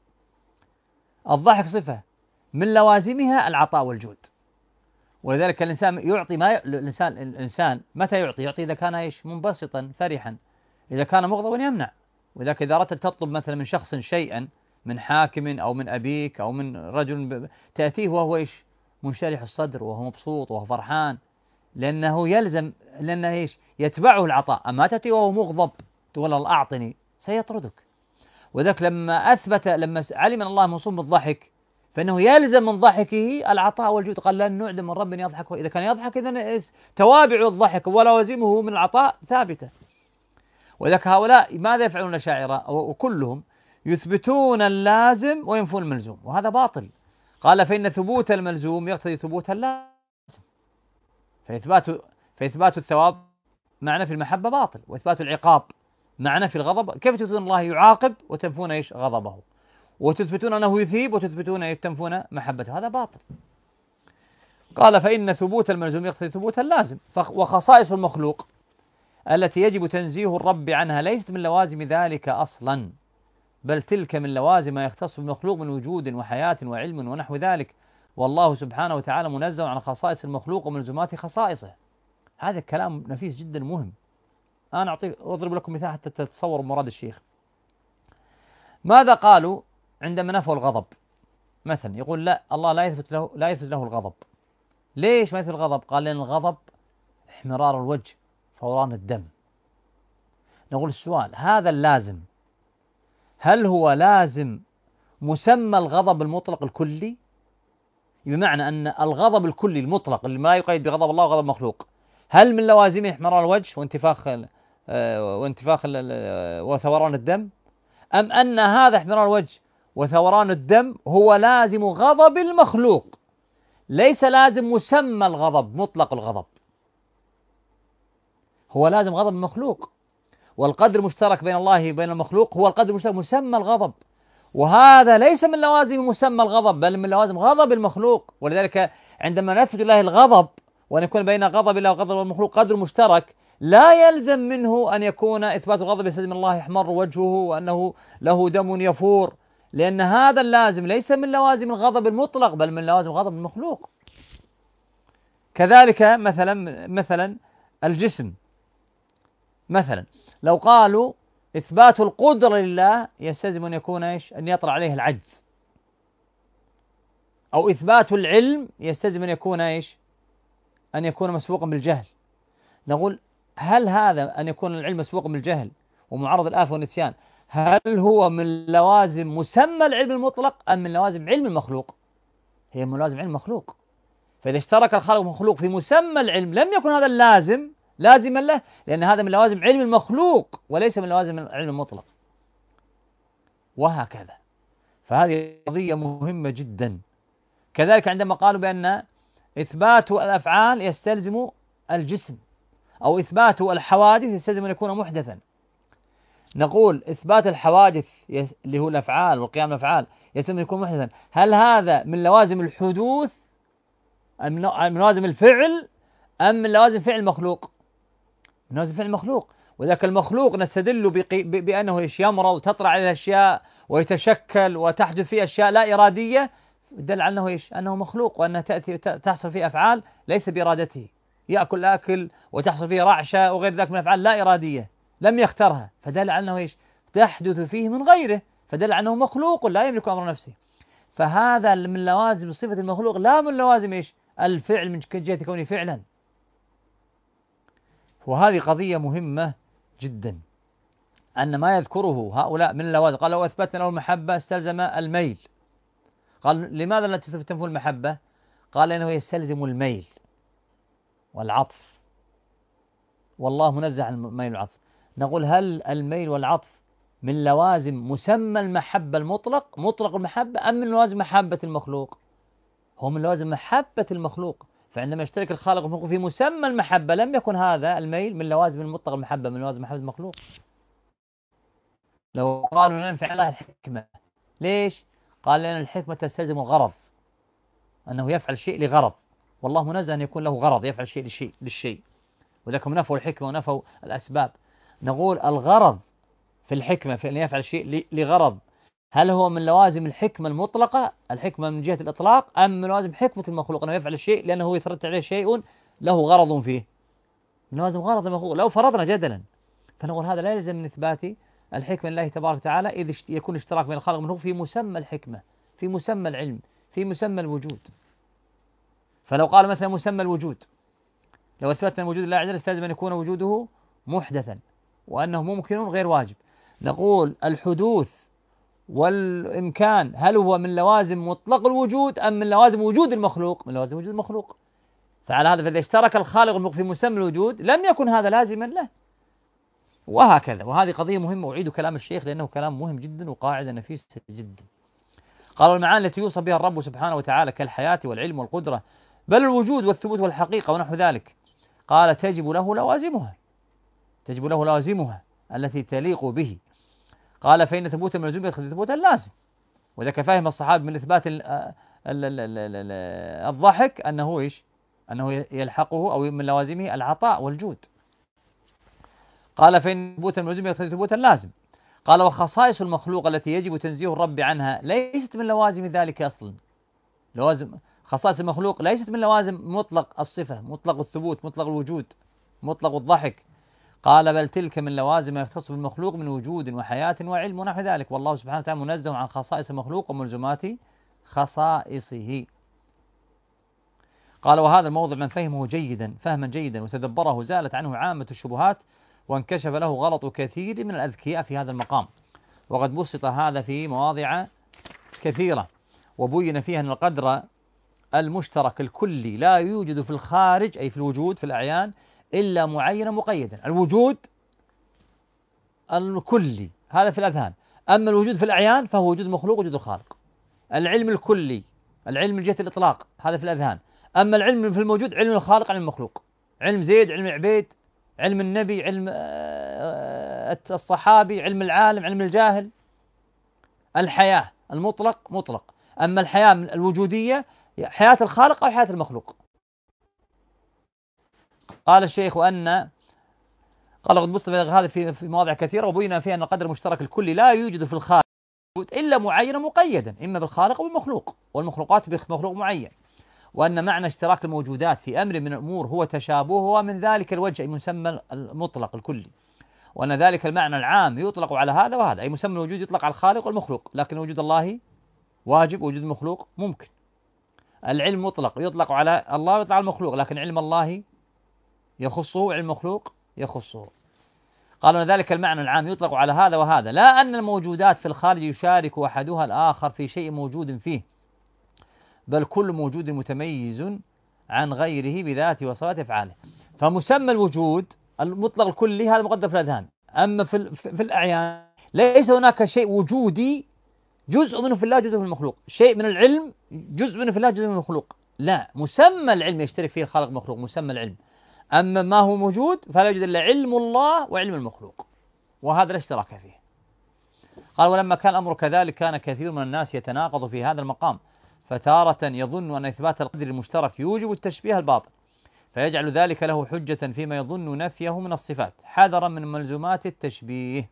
الضحك صفة من لوازمها العطاء والجود، ولذلك الإنسان يعطي ما ي... الإنسان الإنسان متى يعطي؟ يعطي إذا كان إيش؟ منبسطا فرحا. إذا كان مغضبا يمنع. وإذا إذا أردت تطلب مثلا من شخص شيئا، من حاكم أو من أبيك أو من رجل ب... تأتيه وهو إيش؟ منشرح الصدر وهو مبسوط وهو فرحان، لأنه يلزم، لأنه إيش؟ يتبعه العطاء. أما تأتي وهو مغضب تقول الله أعطني، سيطردك. وذاك لما أثبت، لما علم أن الله موصوف بالضحك، فإنه يلزم من ضحكه العطاء والجود. قال لن نعدم من رب يضحك. إذا كان يضحك إذن توابع الضحك ولوازمه من العطاء ثابتة. وذاك هؤلاء ماذا يفعلون الأشاعرة؟ وكلهم يثبتون اللازم وينفون الملزوم، وهذا باطل. قال فإن ثبوت الملزوم يقتضي ثبوت اللازم، فإثبات فإثبات الثواب معنى في المحبة باطل، وإثبات العقاب معنى في الغضب. كيف تثبتون الله يعاقب وتنفون إيش؟ غضبه، وتثبتون أنه يثيب وتثبتون تنفون محبته؟ هذا باطل. قال فإن ثبوت الملزوم يقتضي ثبوت اللازم. وخصائص المخلوق التي يجب تنزيه الرب عنها ليست من لوازم ذلك أصلا، بل تلك من لوازم ما يختص بالمخلوق من وجود وحياة وعلم ونحو ذلك، والله سبحانه وتعالى منزه عن خصائص المخلوق وملزومات خصائصه. هذا الكلام نفيس جدا مهم. أنا أعطيك أضرب لكم مثال حتى تتصوروا مراد الشيخ. ماذا قالوا عندما نفوا الغضب؟ مثلا يقول لا، الله لا يثبت له لا يثبت له الغضب. ليش ما يثبت الغضب؟ قال لأن الغضب احمرار الوجه، فوران الدم. نقول السؤال هذا اللازم، هل هو لازم مسمى الغضب المطلق الكلي؟ بمعنى أن الغضب الكلي المطلق اللي ما يقيد بغضب الله وغضب مخلوق، هل من لوازمه احمرار الوجه وانتفاخ وانتفاخ وثوران الدم؟ أم أن هذا احمرار الوجه وثوران الدم هو لازم غضب المخلوق، ليس لازم مسمى الغضب مطلق الغضب؟ هو لازم غضب المخلوق، والقدر المشترك بين الله وبين المخلوق هو القدر المشترك مسمى الغضب، وهذا ليس من لوازم مسمى الغضب بل من لوازم غضب المخلوق. ولذلك عندما نثبت الله الغضب وأن يكون بين غضب الله وغضب المخلوق قدر مشترك، لا يلزم منه أن يكون إثبات الغضب يستلزم الله يحمر وجهه وأنه له دم يفور، لأن هذا اللازم ليس من لوازم الغضب المطلق بل من لوازم غضب المخلوق. كذلك مثلا مثلا الجسم، مثلا لو قالوا إثبات القدرة لله يستلزم أن يكون إيش؟ أن يطرأ عليه العجز. أو إثبات العلم يستلزم أن يكون إيش؟ أن يكون مسبوقا بالجهل. نقول هل هذا أن يكون العلم مسبوقا بالجهل ومعرض الآفة والنسيان، هل هو من لوازم مسمى العلم المطلق أم من لوازم علم المخلوق؟ هي من لوازم علم المخلوق. فإذا اشترك الخالق والمخلوق في مسمى العلم لم يكن هذا اللازم لازما له، لأن هذا من لوازم علم المخلوق وليس من لوازم العلم المطلق، وهكذا. فهذه قضية مهمة جدا. كذلك عندما قالوا بأن إثبات الأفعال يستلزم الجسم، أو إثبات الحوادث يستلزم أن يكون محدثا، نقول إثبات الحوادث اللي هو الأفعال والقيام الأفعال يستلزم أن يكون محدثا، هل هذا من لوازم الحدوث أم من لوازم الفعل أم من لوازم فعل المخلوق؟ من لوازم فعل المخلوق. وذاك المخلوق نستدل بأنه إيش؟ يمرض وتطرأ عليه الأشياء ويتشكل وتحدث فيه أشياء لا إرادية، دل على أنه إيش؟ أنه مخلوق، وأنها تأتي تحصل فيه أفعال ليس بإرادته، يأكل أكل وتحصل فيه رعشة وغير ذلك من أفعال لا إرادية لم يخترها، فدل على أنه إيش؟ تحدث فيه من غيره، فدل على أنه مخلوق لا يملك أمر نفسه. فهذا من لوازم صفة المخلوق لا من لوازم إيش؟ الفعل من جهة كونه فعلا. وهذه قضية مهمة جدا، أن ما يذكره هؤلاء من اللوازم. قال لو أثبتنا له المحبة استلزم الميل. قال لماذا لا تنفي المحبة؟ قال لأنه يستلزم الميل والعطف، والله منزه عن الميل والعطف. نقول هل الميل والعطف من لوازم مسمى المحبة المطلق مطلق المحبة أم من لوازم محبة المخلوق؟ هو من لوازم محبة المخلوق. فعندما يشترك الخالق والمخلوق في مسمى المحبة لم يكن هذا الميل من لوازم المطلق المحبة، من لوازم محبة المخلوق. لو قالوا ننفع الله الحكمة، ليش؟ قال لأن الحكمة تستلزم الغرض، أنه يفعل شيء لغرض، والله منزه أن يكون له غرض يفعل شيء للشيء للشيء وذلك نفوا الحكمة ونفوا الأسباب. نقول الغرض في الحكمة في أن يفعل شيء لغرض، هل هو من لوازم الحكمة المطلقة، الحكمة من جهة الإطلاق، أم من لوازم حكمة المخلوق أنه يفعل الشيء لأنه يترتب عليه شيء له غرض فيه؟ من لوازم غرض المخلوق. لو فرضنا جدلا فنقول هذا لا يلزم من إثبات الحكمة لله تبارك وتعالى، إذ يكون اشتراك بين الخالق والمخلوق في مسمى الحكمة، في مسمى العلم، في مسمى الوجود. فلو قال مثلا مسمى الوجود، لو أثبتنا وجود الله عز وجل استلزم أن يكون وجوده محدثا وأنه ممكن غير واجب. نقول الحدوث والإمكان هل هو من لوازم مطلق الوجود أم من لوازم وجود المخلوق؟ من لوازم وجود المخلوق. فعلى هذا فإذا اشترك الخالق والمخلوق في مسمى الوجود لم يكن هذا لازما له، وهكذا. وهذه قضية مهمة، أعيد كلام الشيخ لأنه كلام مهم جدا وقاعدة نفيسة جدا. قالوا المعاني التي يوصف بها الرب سبحانه وتعالى كالحياة والعلم والقدرة بل الوجود والثبوت والحقيقة ونحو ذلك، قال تجب له لوازمها، تجب له لوازمها التي تليق به. قال فإن ثبوت الملزوم يقتضي ثبوت اللازم. وذاك فهم الصحابة من إثبات ال ال ال ال ال الضحك أنه إيش؟ أنه يلحقه أو من لوازمه العطاء والجود. قال فإن ثبوت الملزوم يقتضي ثبوت اللازم. قال وخصائص المخلوق التي يجب تنزيه الرب عنها ليست من لوازم ذلك أصلا. لوازم خصائص المخلوق ليست من لوازم مطلق الصفة، مطلق الثبوت، مطلق الوجود، مطلق الضحك. قال بل تلك من لوازم ما يختص بالمخلوق من وجود وحياة وعلم ونحو ذلك، والله سبحانه وتعالى منزه عن خصائص المخلوق وملزمات خصائصه. قال وهذا الموضع من فهمه جيدا فهما جيدا وتدبره زالت عنه عامة الشبهات وانكشف له غلط كثير من الأذكياء في هذا المقام. وقد بسط هذا في مواضع كثيرة وبين فيها أن القدر المشترك الكلي لا يوجد في الخارج أي في الوجود في الأعيان إلا معينا مقيدا. الوجود الكلي هذا في الأذهان، أما الوجود في الأعيان فهو وجود المخلوق وجود الخالق. العلم الكلي، العلم من جهة الإطلاق هذا في الأذهان، أما العلم في الموجود علم الخالق علم المخلوق، علم زيد علم عبيد، علم النبي علم الصحابي، علم العالم علم الجاهل. الحياة المطلق مطلق، أما الحياة الوجودية حياة الخالق أو حياة المخلوق. قال الشيخ أن قال قد بسط هذا في في مواضع كثيرة وبين فيها أن القدر المشترك الكلي لا يوجد في الخالق إلا معينا مقيدا إما بالخالق أو بالمخلوق، والمخلوقات بمخلوق معين، وأن معنى اشتراك الموجودات في أمر من الأمور هو تشابهها من ذلك الوجه أي مسمى المطلق الكلي، وأن ذلك المعنى العام يطلق على هذا وهذا أي مسمى الوجود يطلق على الخالق والمخلوق، لكن وجود الله واجب ووجود المخلوق ممكن. العلم مطلق يطلق على الله ويطلق على المخلوق، لكن علم الله يخصه وعلم المخلوق يخصه. قالوا أن ذلك المعنى العام يطلق على هذا وهذا، لا أن الموجودات في الخارج يشارك أحدها الآخر في شيء موجود فيه، بل كل موجود متميز عن غيره بذاته وصفات أفعاله. فمسمى الوجود المطلق الكلي هذا مقدر في الأذهان، أما في, في الأعيان ليس هناك شيء وجودي جزء منه في الله جزء من المخلوق، شيء من العلم جزء منه في الله جزء من المخلوق، لا، مسمى العلم يشترك فيه الخالق والمخلوق مسمى العلم، أما ما هو موجود فلا يوجد إلا علم الله وعلم المخلوق، وهذا لا اشتراك فيه. قال ولما كان الأمر كذلك كان كثير من الناس يتناقض في هذا المقام، فتارة يظن أن إثبات القدر المشترك يوجب التشبيه الباطل فيجعل ذلك له حجة فيما يظن نفيه من الصفات حذرا من ملزومات التشبيه.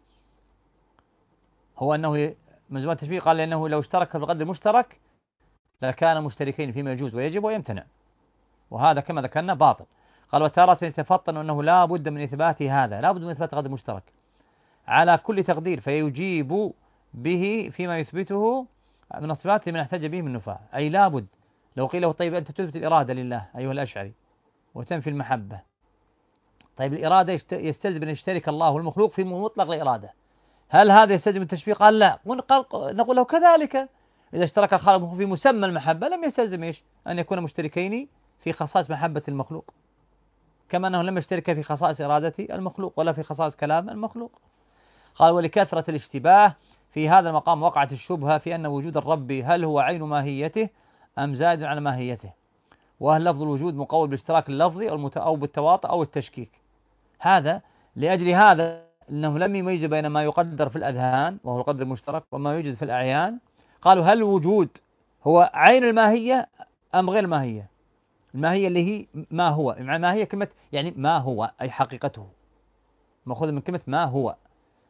هو أنه ملزومات التشبيه قال لأنه لو اشترك في القدر المشترك لكان مشتركين فيما يجوز ويجب ويمتنع، وهذا كما ذكرنا باطل. قال وتارة يتفطن أنه لا بد من إثبات هذا، لا بد من إثبات القدر المشترك على كل تقدير فيجيب به فيما يثبته من الصفات لمن احتج به من نفاة، أي لا بد. لو قيل له طيب أنت تثبت الإرادة لله أيها الأشعري وتنفي المحبة، طيب الإرادة يستلزم أن يشترك الله والمخلوق في مطلق الإرادة، هل هذا يستلزم التشبيه؟ قال لا. نقول له كذلك إذا اشترك الخالق في مسمى المحبة لم يستلزم إيش أن يكون مشتركين في خصائص محبة المخلوق، كما أنه لم يشترك في خصائص إرادة المخلوق ولا في خصائص كلام المخلوق. قال ولكثرة الاشتباه في هذا المقام وقعت الشبهة في أن وجود الرب هل هو عين ماهيته أم زائد على ماهيته، وهل لفظ الوجود مقول بالاشتراك اللفظي أو بالتواطؤ أو التشكيك. هذا لأجل هذا أنه لم يميز بين ما يقدر في الأذهان وهو القدر المشترك وما يوجد في الأعيان. قالوا هل الوجود هو عين الماهية أم غير الماهية؟ الماهية اللي هي ما هو، مع ماهية كلمة يعني ما هو أي حقيقته، مأخوذ من كلمة ما هو.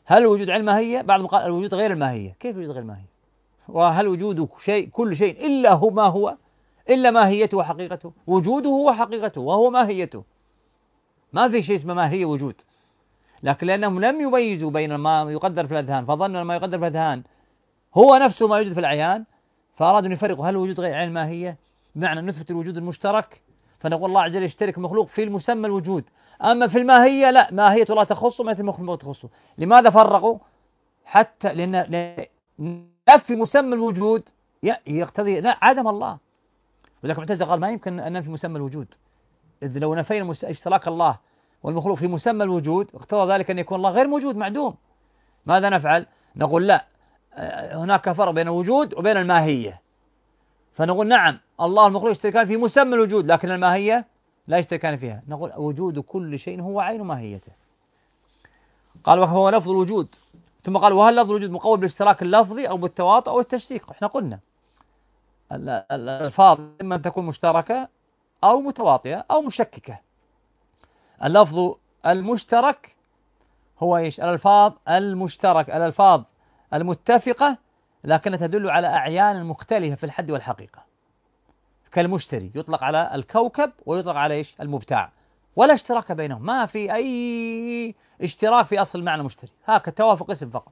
هل الوجود علم ماهية؟ بعضهم قال الوجود غير الماهية. كيف الوجود غير الماهية؟ وهل وجود شيء كل شيء إلا هو ما هو إلا ماهيته وحقيقته؟ وجوده هو حقيقته وهو ماهيته، ما في شيء اسمه ماهية وجود. لكن لأنهم لم يميزوا بين ما يقدر في الأذهان فظنوا أن ما يقدر في الأذهان هو نفسه ما يوجد في الأعيان، فأرادوا أن يفرقوا هل الوجود غير علم ماهية بمعنى نثبت الوجود المشترك فنقول الله عز وجل يشترك المخلوق في المسمى الوجود، أما في الماهية لا، ماهية لا تخصه ما المخلوق تخصه. لماذا فرقوا؟ حتى لأن نفي مسمى الوجود يقتضي عدم الله، ولكن معتزلة قال ما يمكن أن ننفي مسمى الوجود، إذ لو نفينا اشتراك الله والمخلوق في مسمى الوجود اقتضى ذلك أن يكون الله غير موجود معدوم. ماذا نفعل؟ نقول لا، هناك فرق بين الوجود وبين الماهية، فنقول نعم الله والمخلوق يشتركان في مسمى الوجود لكن الماهية لا يشتركان فيها. نقول وجود كل شيء هو عين ماهيته. قال وهو لفظ الوجود، ثم قال وهل لفظ الوجود مقوم بالاشتراك اللفظي أو بالتواطؤ أو التشريك؟ احنا قلنا الألفاظ إما أن تكون مشتركة أو متواطئة أو مشككة. اللفظ المشترك هو إيش؟ الألفاظ المشترك، الألفاظ المتفقة لكنها تدل على أعيان مختلفة في الحد والحقيقة، كالمشتري يطلق على الكوكب ويطلق على إيش؟ المبتاع، ولا اشتراك بينهم، ما في أي اشتراك في أصل معنى المشتري، هكذا توافق اسم فقط.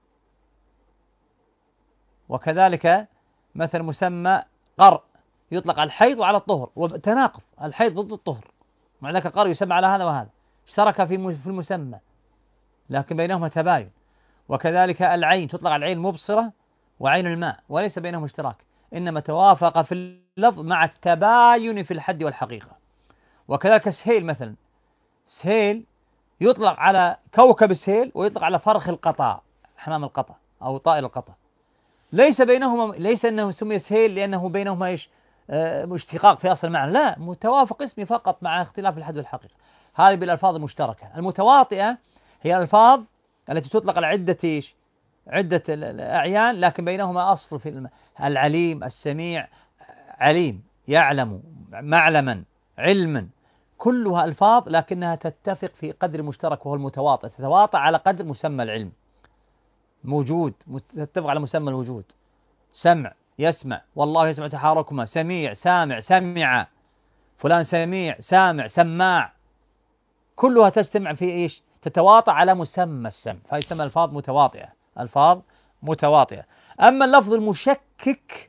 وكذلك مثل مسمى قرء يطلق على الحيض وعلى الطهر، وتناقض، الحيض ضد الطهر، مع ذلك قرء يسمى على هذا وهذا، اشترك في في المسمى لكن بينهما تباين. وكذلك العين تطلق على العين المبصرة وعين الماء وليس بينهما اشتراك، إنما توافق في اللفظ مع التباين في الحد والحقيقة. وكذلك سهيل مثلا، سهيل يطلق على كوكب السهيل ويطلق على فرخ القطا، حمام القطا أو طائر القطا، ليس بينهما، ليس أنه سمي سهيل لأنه بينهما إيش اه اشتقاق في أصل المعنى، لا، متوافق اسمي فقط مع اختلاف الحد والحقيقة. هذه بالألفاظ المشتركة. المتواطئة هي الألفاظ التي تطلق على عدة إيش عدة الأعيان لكن بينهما أصل في الم... العليم، السميع، عليم يعلم، معلما، علما، كلها ألفاظ لكنها تتفق في قدر مشترك وهو المتواطئ، تتواطأ على قدر مسمى العلم. موجود تتفق على مسمى الوجود، سمع يسمع والله يسمع تحاركما، سميع سامع سمع، فلان سميع سامع سماع، كلها تجتمع في إيش؟ تتواطأ على مسمى السمع، فيسمى ألفاظ متواطئة، ألفاظ متواطئة. أما اللفظ المشكك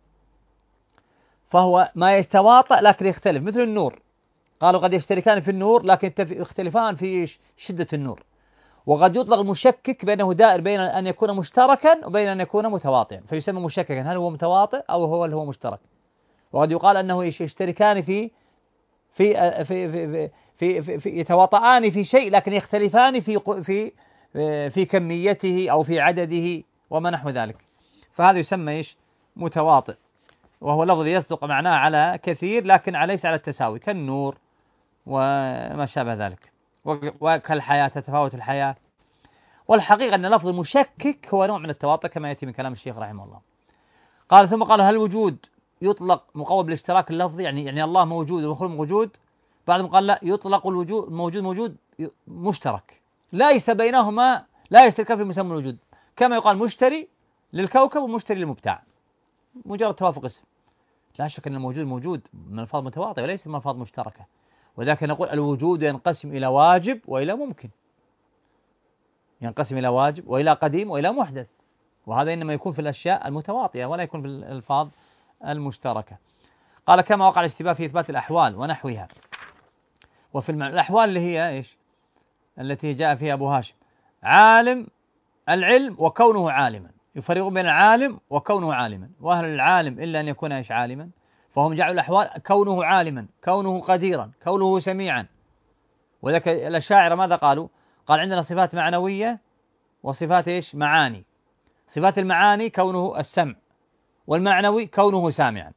فهو ما يتواطأ لكن يختلف، مثل النور، قالوا قد يشتركان في النور لكن يختلفان في شدة النور. وقد يطلق المشكك بأنه دائر بين أن يكون مشتركا وبين أن يكون متواطئا فيسمى مشككا، هل هو متواطئ أو هو اللي هو مشترك. وقد يقال أنه يشتركان في في في في, في, في, في يتواطئان في شيء لكن يختلفان في في في كميته أو في عدده وما نحو ذلك، فهذا يسمى إيش؟ متواطئ، وهو لفظ يصدق معناه على كثير لكن ليس على التساوي، كالنور وما شابه ذلك، وكالحياة تتفاوت الحياة. والحقيقة أن لفظ المشكك هو نوع من التواطؤ كما يأتي من كلام الشيخ رحمه الله. قال ثم قال هل الوجود يطلق مقوم بالاشتراك اللفظي، يعني يعني الله موجود والمخلوق موجود؟ بعضهم قال لا، يطلق الوجود موجود موجود مشترك ليس بينهما، لا يشتركان في مسمى الوجود، كما يقال مشتري للكوكب ومشتري للمبتاع، مجرد توافق اسم. لا شك أن الموجود موجود من الفاظ متواطئة وليس من الفاظ مشتركة، وذاك نقول الوجود ينقسم إلى واجب وإلى ممكن، ينقسم إلى واجب وإلى قديم وإلى محدث، وهذا إنما يكون في الأشياء المتواطئة ولا يكون في الألفاظ المشتركة. قال كما وقع الاشتباه في إثبات الأحوال ونحوها. وفي الأحوال اللي هي إيش؟ التي جاء فيها أبو هاشم عالم العلم وكونه عالما، يفرقون بين العالم وكونه عالما، وأهل العالم إلا أن يكون إيش؟ عالما، فهم جعلوا الأحوال كونه عالما، كونه قديرا، كونه سميعا. وذلك الأشاعرة ماذا قالوا؟ قال عندنا صفات معنوية وصفات إيش؟ معاني. صفات المعاني كونه السمع، والمعنوي كونه سامعا.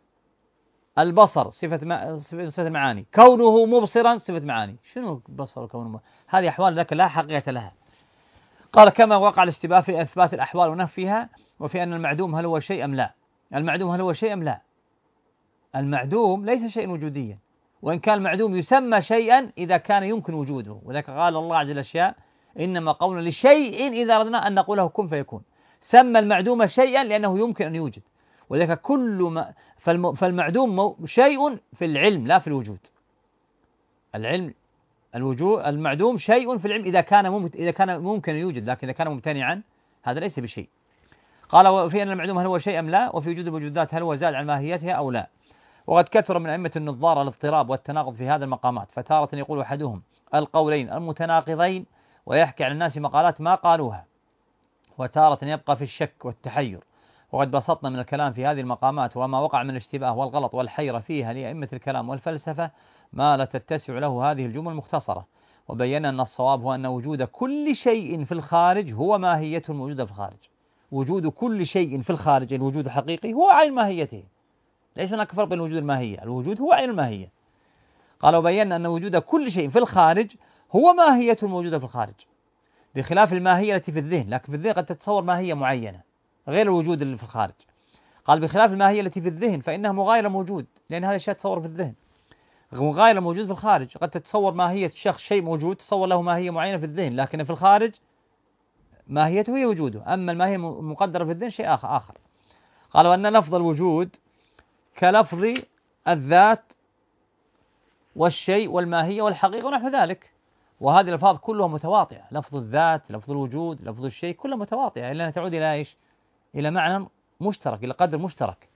البصر صفة ما... صفة معاني، كونه مبصرا صفة معاني. شنو بصر وكونه مبصر؟ هذه أحوال لكن لا حقيقة لها. قال كما وقع الاشتباه في إثبات الأحوال ونفيها، وفي أن المعدوم هل هو شيء أم لا. المعدوم هل هو شيء أم لا؟ المعدوم ليس شيء وجوديا، وإن كان المعدوم يسمى شيئا إذا كان يمكن وجوده، وذلك قال الله عز وجل أشياء إنما قولنا لشيء إذا أردنا أن نقوله كن فيكون. سمى المعدوم شيئا لأنه يمكن أن يوجد، وذلك كل ما فالمعدوم شيء في العلم لا في الوجود. العلم الوجود المعدوم شيء في العلم إذا كان ممكن إذا كان ممكن يوجد، لكن إذا كان ممتنعا هذا ليس بشيء. قال وفي أن المعدوم هل هو شيء أم لا، وفي وجود الوجودات هل هو زاد عن ماهيتها أو لا. وقد كثر من أئمة النظار الاضطراب والتناقض في هذه المقامات، فتارة يقول أحدهم القولين المتناقضين ويحكي على الناس مقالات ما قالوها، وتارة يبقى في الشك والتحير. وقد بسطنا من الكلام في هذه المقامات وما وقع من الاشتباه والغلط والحيرة فيها لأئمة الكلام والفلسفة ما لا تتسع له هذه الجمل المختصرة، وبينا أن الصواب هو أن وجود كل شيء في الخارج هو ماهيته الموجودة في الخارج. وجود كل شيء في الخارج الوجود الحقيقي هو عين ماهيته، ليس هناك فرق بين الوجود الماهية، الوجود هو عين الماهية. قال وبينا أن وجود كل شيء في الخارج هو ماهيته الموجودة في الخارج، بخلاف الماهية التي في الذهن، لكن في الذهن قد تتصور ماهية معينة غير الوجود اللي في الخارج. قال بخلاف الماهية التي في الذهن فإنها مغايرة موجود، لأن هذا الشيء تصور في الذهن، مغايرة موجود في الخارج. قد تتصور ماهية شخص شيء موجود تصور له ماهية معينة في الذهن، لكن في الخارج ماهيته هي وجوده، أما الماهية المقدرة في الذهن شيء آخر. قال وأن لفظ الوجود كلفظ الذات والشيء والماهية والحقيقة ونحو ذلك، وهذه الألفاظ كلها متواطئة، لفظ الذات، لفظ الوجود، لفظ الشيء، كلها متواطئة، إلا أنها تعود إلى إيش؟ إلى معنى مشترك، إلى قدر مشترك.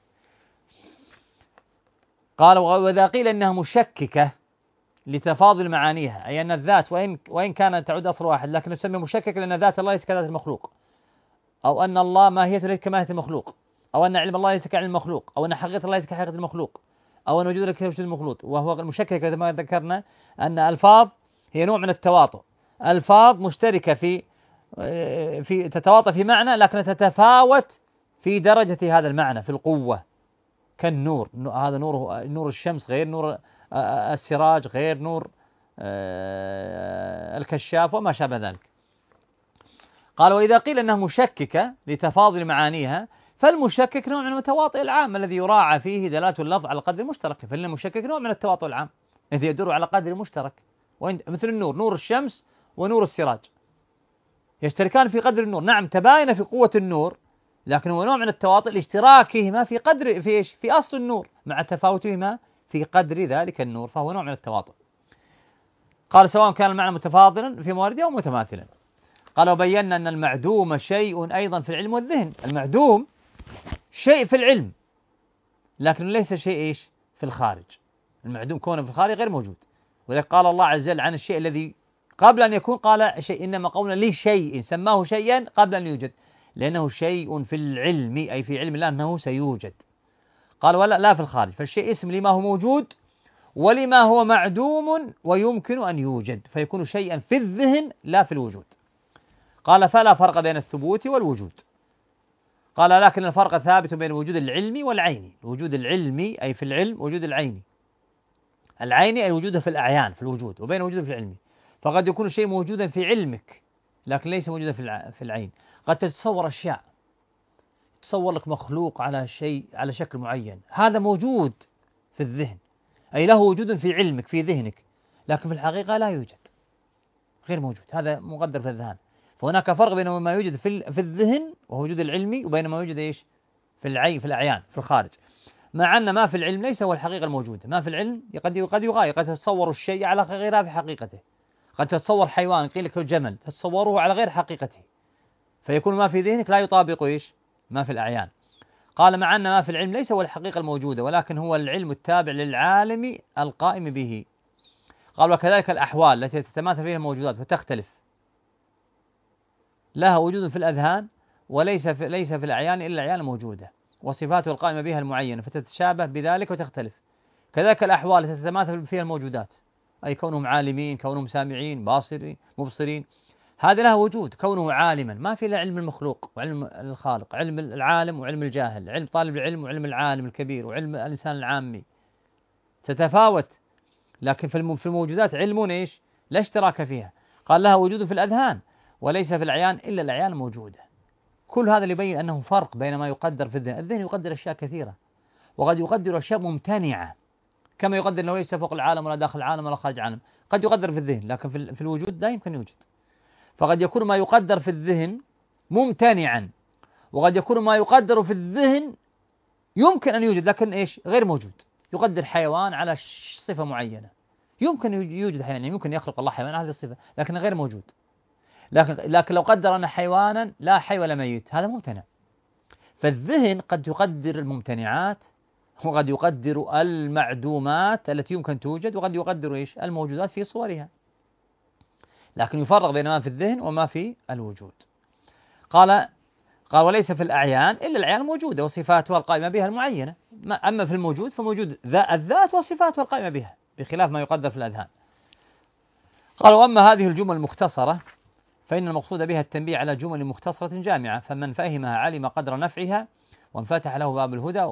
قال وإذا قيل إنها مشككة لتفاضل معانيها، أي أن الذات وإن وإن كانت تعود أصل واحد لكن تسمى مشككة لأن ذات الله ليست كذات المخلوق، أو أن الله ماهيته ليست كماهية المخلوق، أو أن علم الله ليس كعلم المخلوق، أو أن حقيقة الله ليس كحقيقة المخلوق، أو أن وجود الله كوجود المخلوق. وهو المشككة كما ذكرنا أن ألفاظ هي نوع من التواطؤ، ألفاظ مشتركة في في تتواطأ في معنى لكن تتفاوت في درجة هذا المعنى في القوة، كالنور، هذا نور نور الشمس غير نور السراج غير نور الكشاف وما شابه ذلك. قال وإذا قيل أنها مشككة لتفاضل معانيها فالمشكك نوع من المتواطئ العام الذي يراعى فيه دلالة اللفظ على قدر المشترك، فإن المشكك نوع من التواطؤ العام الذي يدور على قدر مشترك، مثل النور، نور الشمس ونور السراج يشتركان في قدر النور، نعم تباين في قوة النور، لكن هو نوع من التواطؤ لاشتراكهما في قدر في ايش؟ في أصل النور مع تفاوتهما في قدر ذلك النور، فهو نوع من التواطؤ. قال سواء كان المعنى متفاضلا في موارده أو متماثلا. قال وبينا أن المعدوم شيء أيضا في العلم والذهن، المعدوم شيء في العلم لكن ليس شيء ايش؟ في الخارج. المعدوم كونه في الخارج غير موجود، ولذلك قال الله عز وجل عن الشيء الذي قبل أن يكون قال شيء، إنما قولنا لشيء سماه شيئا قبل أن يوجد، لأنه شيء في العلم أي في علم الله أنه سيوجد. قال ولا لا في الخارج، فالشيء اسم لما هو موجود ولما هو معدوم ويمكن أن يوجد، فيكون شيئا في الذهن لا في الوجود. قال فلا فرق بين الثبوت والوجود. قال لكن الفرق ثابت بين الوجود العلمي والعيني، الوجود العلمي أي في العلم، وجود العيني العيني أي وجوده في الأعيان في الوجود، وبين وجوده في العلمي. فقد يكون الشيء موجودا في علمك لكن ليس موجودا في في العين. قد تتصور أشياء، تصور لك مخلوق على شيء على شكل معين، هذا موجود في الذهن أي له وجود في علمك في ذهنك، لكن في الحقيقة لا يوجد، غير موجود، هذا مقدر في الذهن. فهناك فرق بين ما يوجد في في الذهن وهو وجود العلمي وبين ما يوجد ايش؟ في العين في الأعيان في الخارج. مع أن ما في العلم ليس هو الحقيقة الموجودة، ما في العلم قد قد يغاير، قد تتصور الشيء على غيرها في حقيقته، قد تتصور حيوان قيل لك الجمل تتصوره على غير حقيقته، فيكون ما في ذهنك لا يطابق ايش؟ ما في الأعيان. قال مع أن ما في العلم ليس هو الحقيقة الموجودة ولكن هو العلم التابع للعالم القائم به. قال وكذلك الأحوال التي تتماثل فيها الموجودات وتختلف لها وجود في الأذهان وليس في ليس في الأعيان إلا الأعيان الموجودة وصفاته القائمة بها المعينة فتتشابه بذلك وتختلف. كذلك الأحوال التي تتماثل فيها الموجودات أي كونهم عالمين، كونهم سامعين، باصرين، مبصرين، هذا له وجود، كونه عالما ما في إلا علم المخلوق وعلم الخالق، علم العالم وعلم الجاهل، علم طالب العلم وعلم العالم الكبير وعلم الإنسان العامي، تتفاوت. لكن في الموجودات علمون ايش؟ لا اشتراك فيها. قال لها وجود في الأذهان وليس في الأعيان إلا الأعيان الموجودة. كل هذا يبين أنه فرق بين ما يقدر في الذهن، الذهن يقدر أشياء كثيرة وقد يقدر أشياء ممتنعة، كما يقدر أنه ليس فوق العالم ولا داخل العالم ولا خارج العالم، قد يقدر في الذهن لكن في الوجود لا يمكن يوجد. فقد يكون ما يقدر في الذهن ممتنعا، وقد يكون ما يقدر في الذهن يمكن أن يوجد لكن إيش غير موجود. يقدر حيوان على صفة معينة، يمكن يوجد حيوان، يمكن يخلق الله حيوان على هذه الصفة لكن غير موجود. لكن لكن لو قدر أن حيوانا لا حي ولا ميت هذا ممتنع. فالذهن قد يقدر الممتنعات، وقد يقدر المعدومات التي يمكن توجد، وقد يقدر إيش الموجودات في صورها، لكن يفرق بين ما في الذهن وما في الوجود. قال قال وليس في الأعيان إلا الأعيان الموجودة وصفاتها القائمة بها المعينة، أما في الموجود فموجود الذات وصفاتها القائمة بها بخلاف ما يقدر في الأذهان. قال وأما هذه الجمل المختصرة فإن المقصود بها التنبيه على جمل مختصرة جامعة، فمن فهمها علم قدر نفعها وانفتح له باب الهدى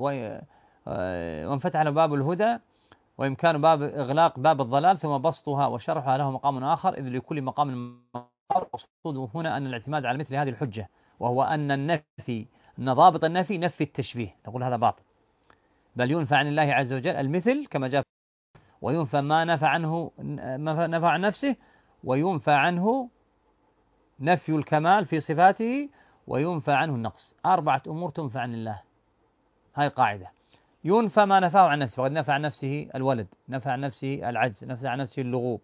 وانفتح له باب الهدى وإمكان باب إغلاق باب الضلال، ثم بسطها وشرحها له مقام آخر، إذ لكل مقام مقصود هنا أن الاعتماد على مثل هذه الحجة، وهو أن النفي أن ضابط النفي نفي التشبيه، نقول هذا باطل، بل ينفى عن الله عز وجل المثل كما جاء، وينفى ما نفى عنه ما نفى عن نفسه، وينفى عنه نفي الكمال في صفاته، وينفى عنه النقص. أربعة أمور تنفى عن الله، هاي قاعدة. ينفى ما نفاه عن نفسه، وقد نفى عن نفسه الولد، نفى عن نفسه العجز، نفى عن نفسه اللغوب.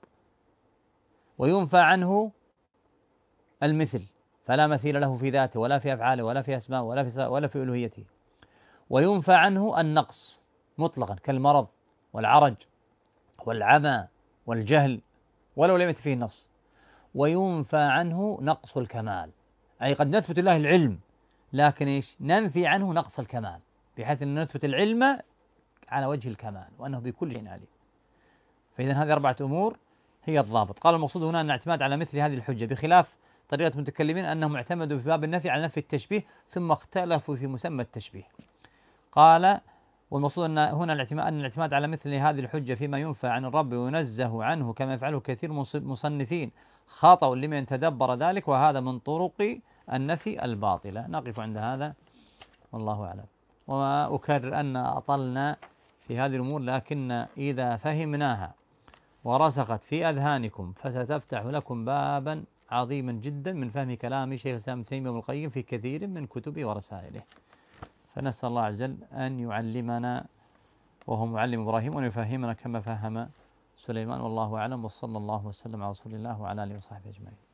وينفى عنه المثل، فلا مثيل له في ذاته ولا في أفعاله ولا في أسمائه ولا في ولا في ألوهيته. وينفى عنه النقص مطلقا كالمرض والعرج والعمى والجهل ولو لم يأت فيه النص. وينفى عنه نقص الكمال، أي قد نثبت الله العلم لكن إيش ننفي عنه نقص الكمال، بحيث أن نثبت العلم على وجه الكمال وأنه بكل شيء عليم. فإذا هذه أربعة أمور هي الضابط. قال المقصود هنا أن الاعتماد على مثل هذه الحجة، بخلاف طريقة المتكلمين أنهم اعتمدوا في باب النفي على نفي التشبيه ثم اختلفوا في مسمى التشبيه. قال والمقصود أن هنا الاعتماد أن الاعتماد على مثل هذه الحجة فيما ينفى عن الرب وينزه عنه كما يفعله كثير مصنفين خطأ لمن تدبر ذلك، وهذا من طرق النفي الباطلة. نقف عند هذا والله أعلم. وما أكرر أن أطلنا في هذه الأمور، لكن إذا فهمناها ورسخت في أذهانكم فستفتح لكم بابا عظيما جدا من فهم كلام شيخ الإسلام ابن تيمية وابن القيم في كثير من كتبه ورسائله. فنسأل الله عز وجل أن يعلمنا وهو معلم إبراهيم، وأن يفهمنا كما فهم سليمان، والله أعلم، وصلى الله وسلم على رسول الله وعلى آله وصحبه أجمعين.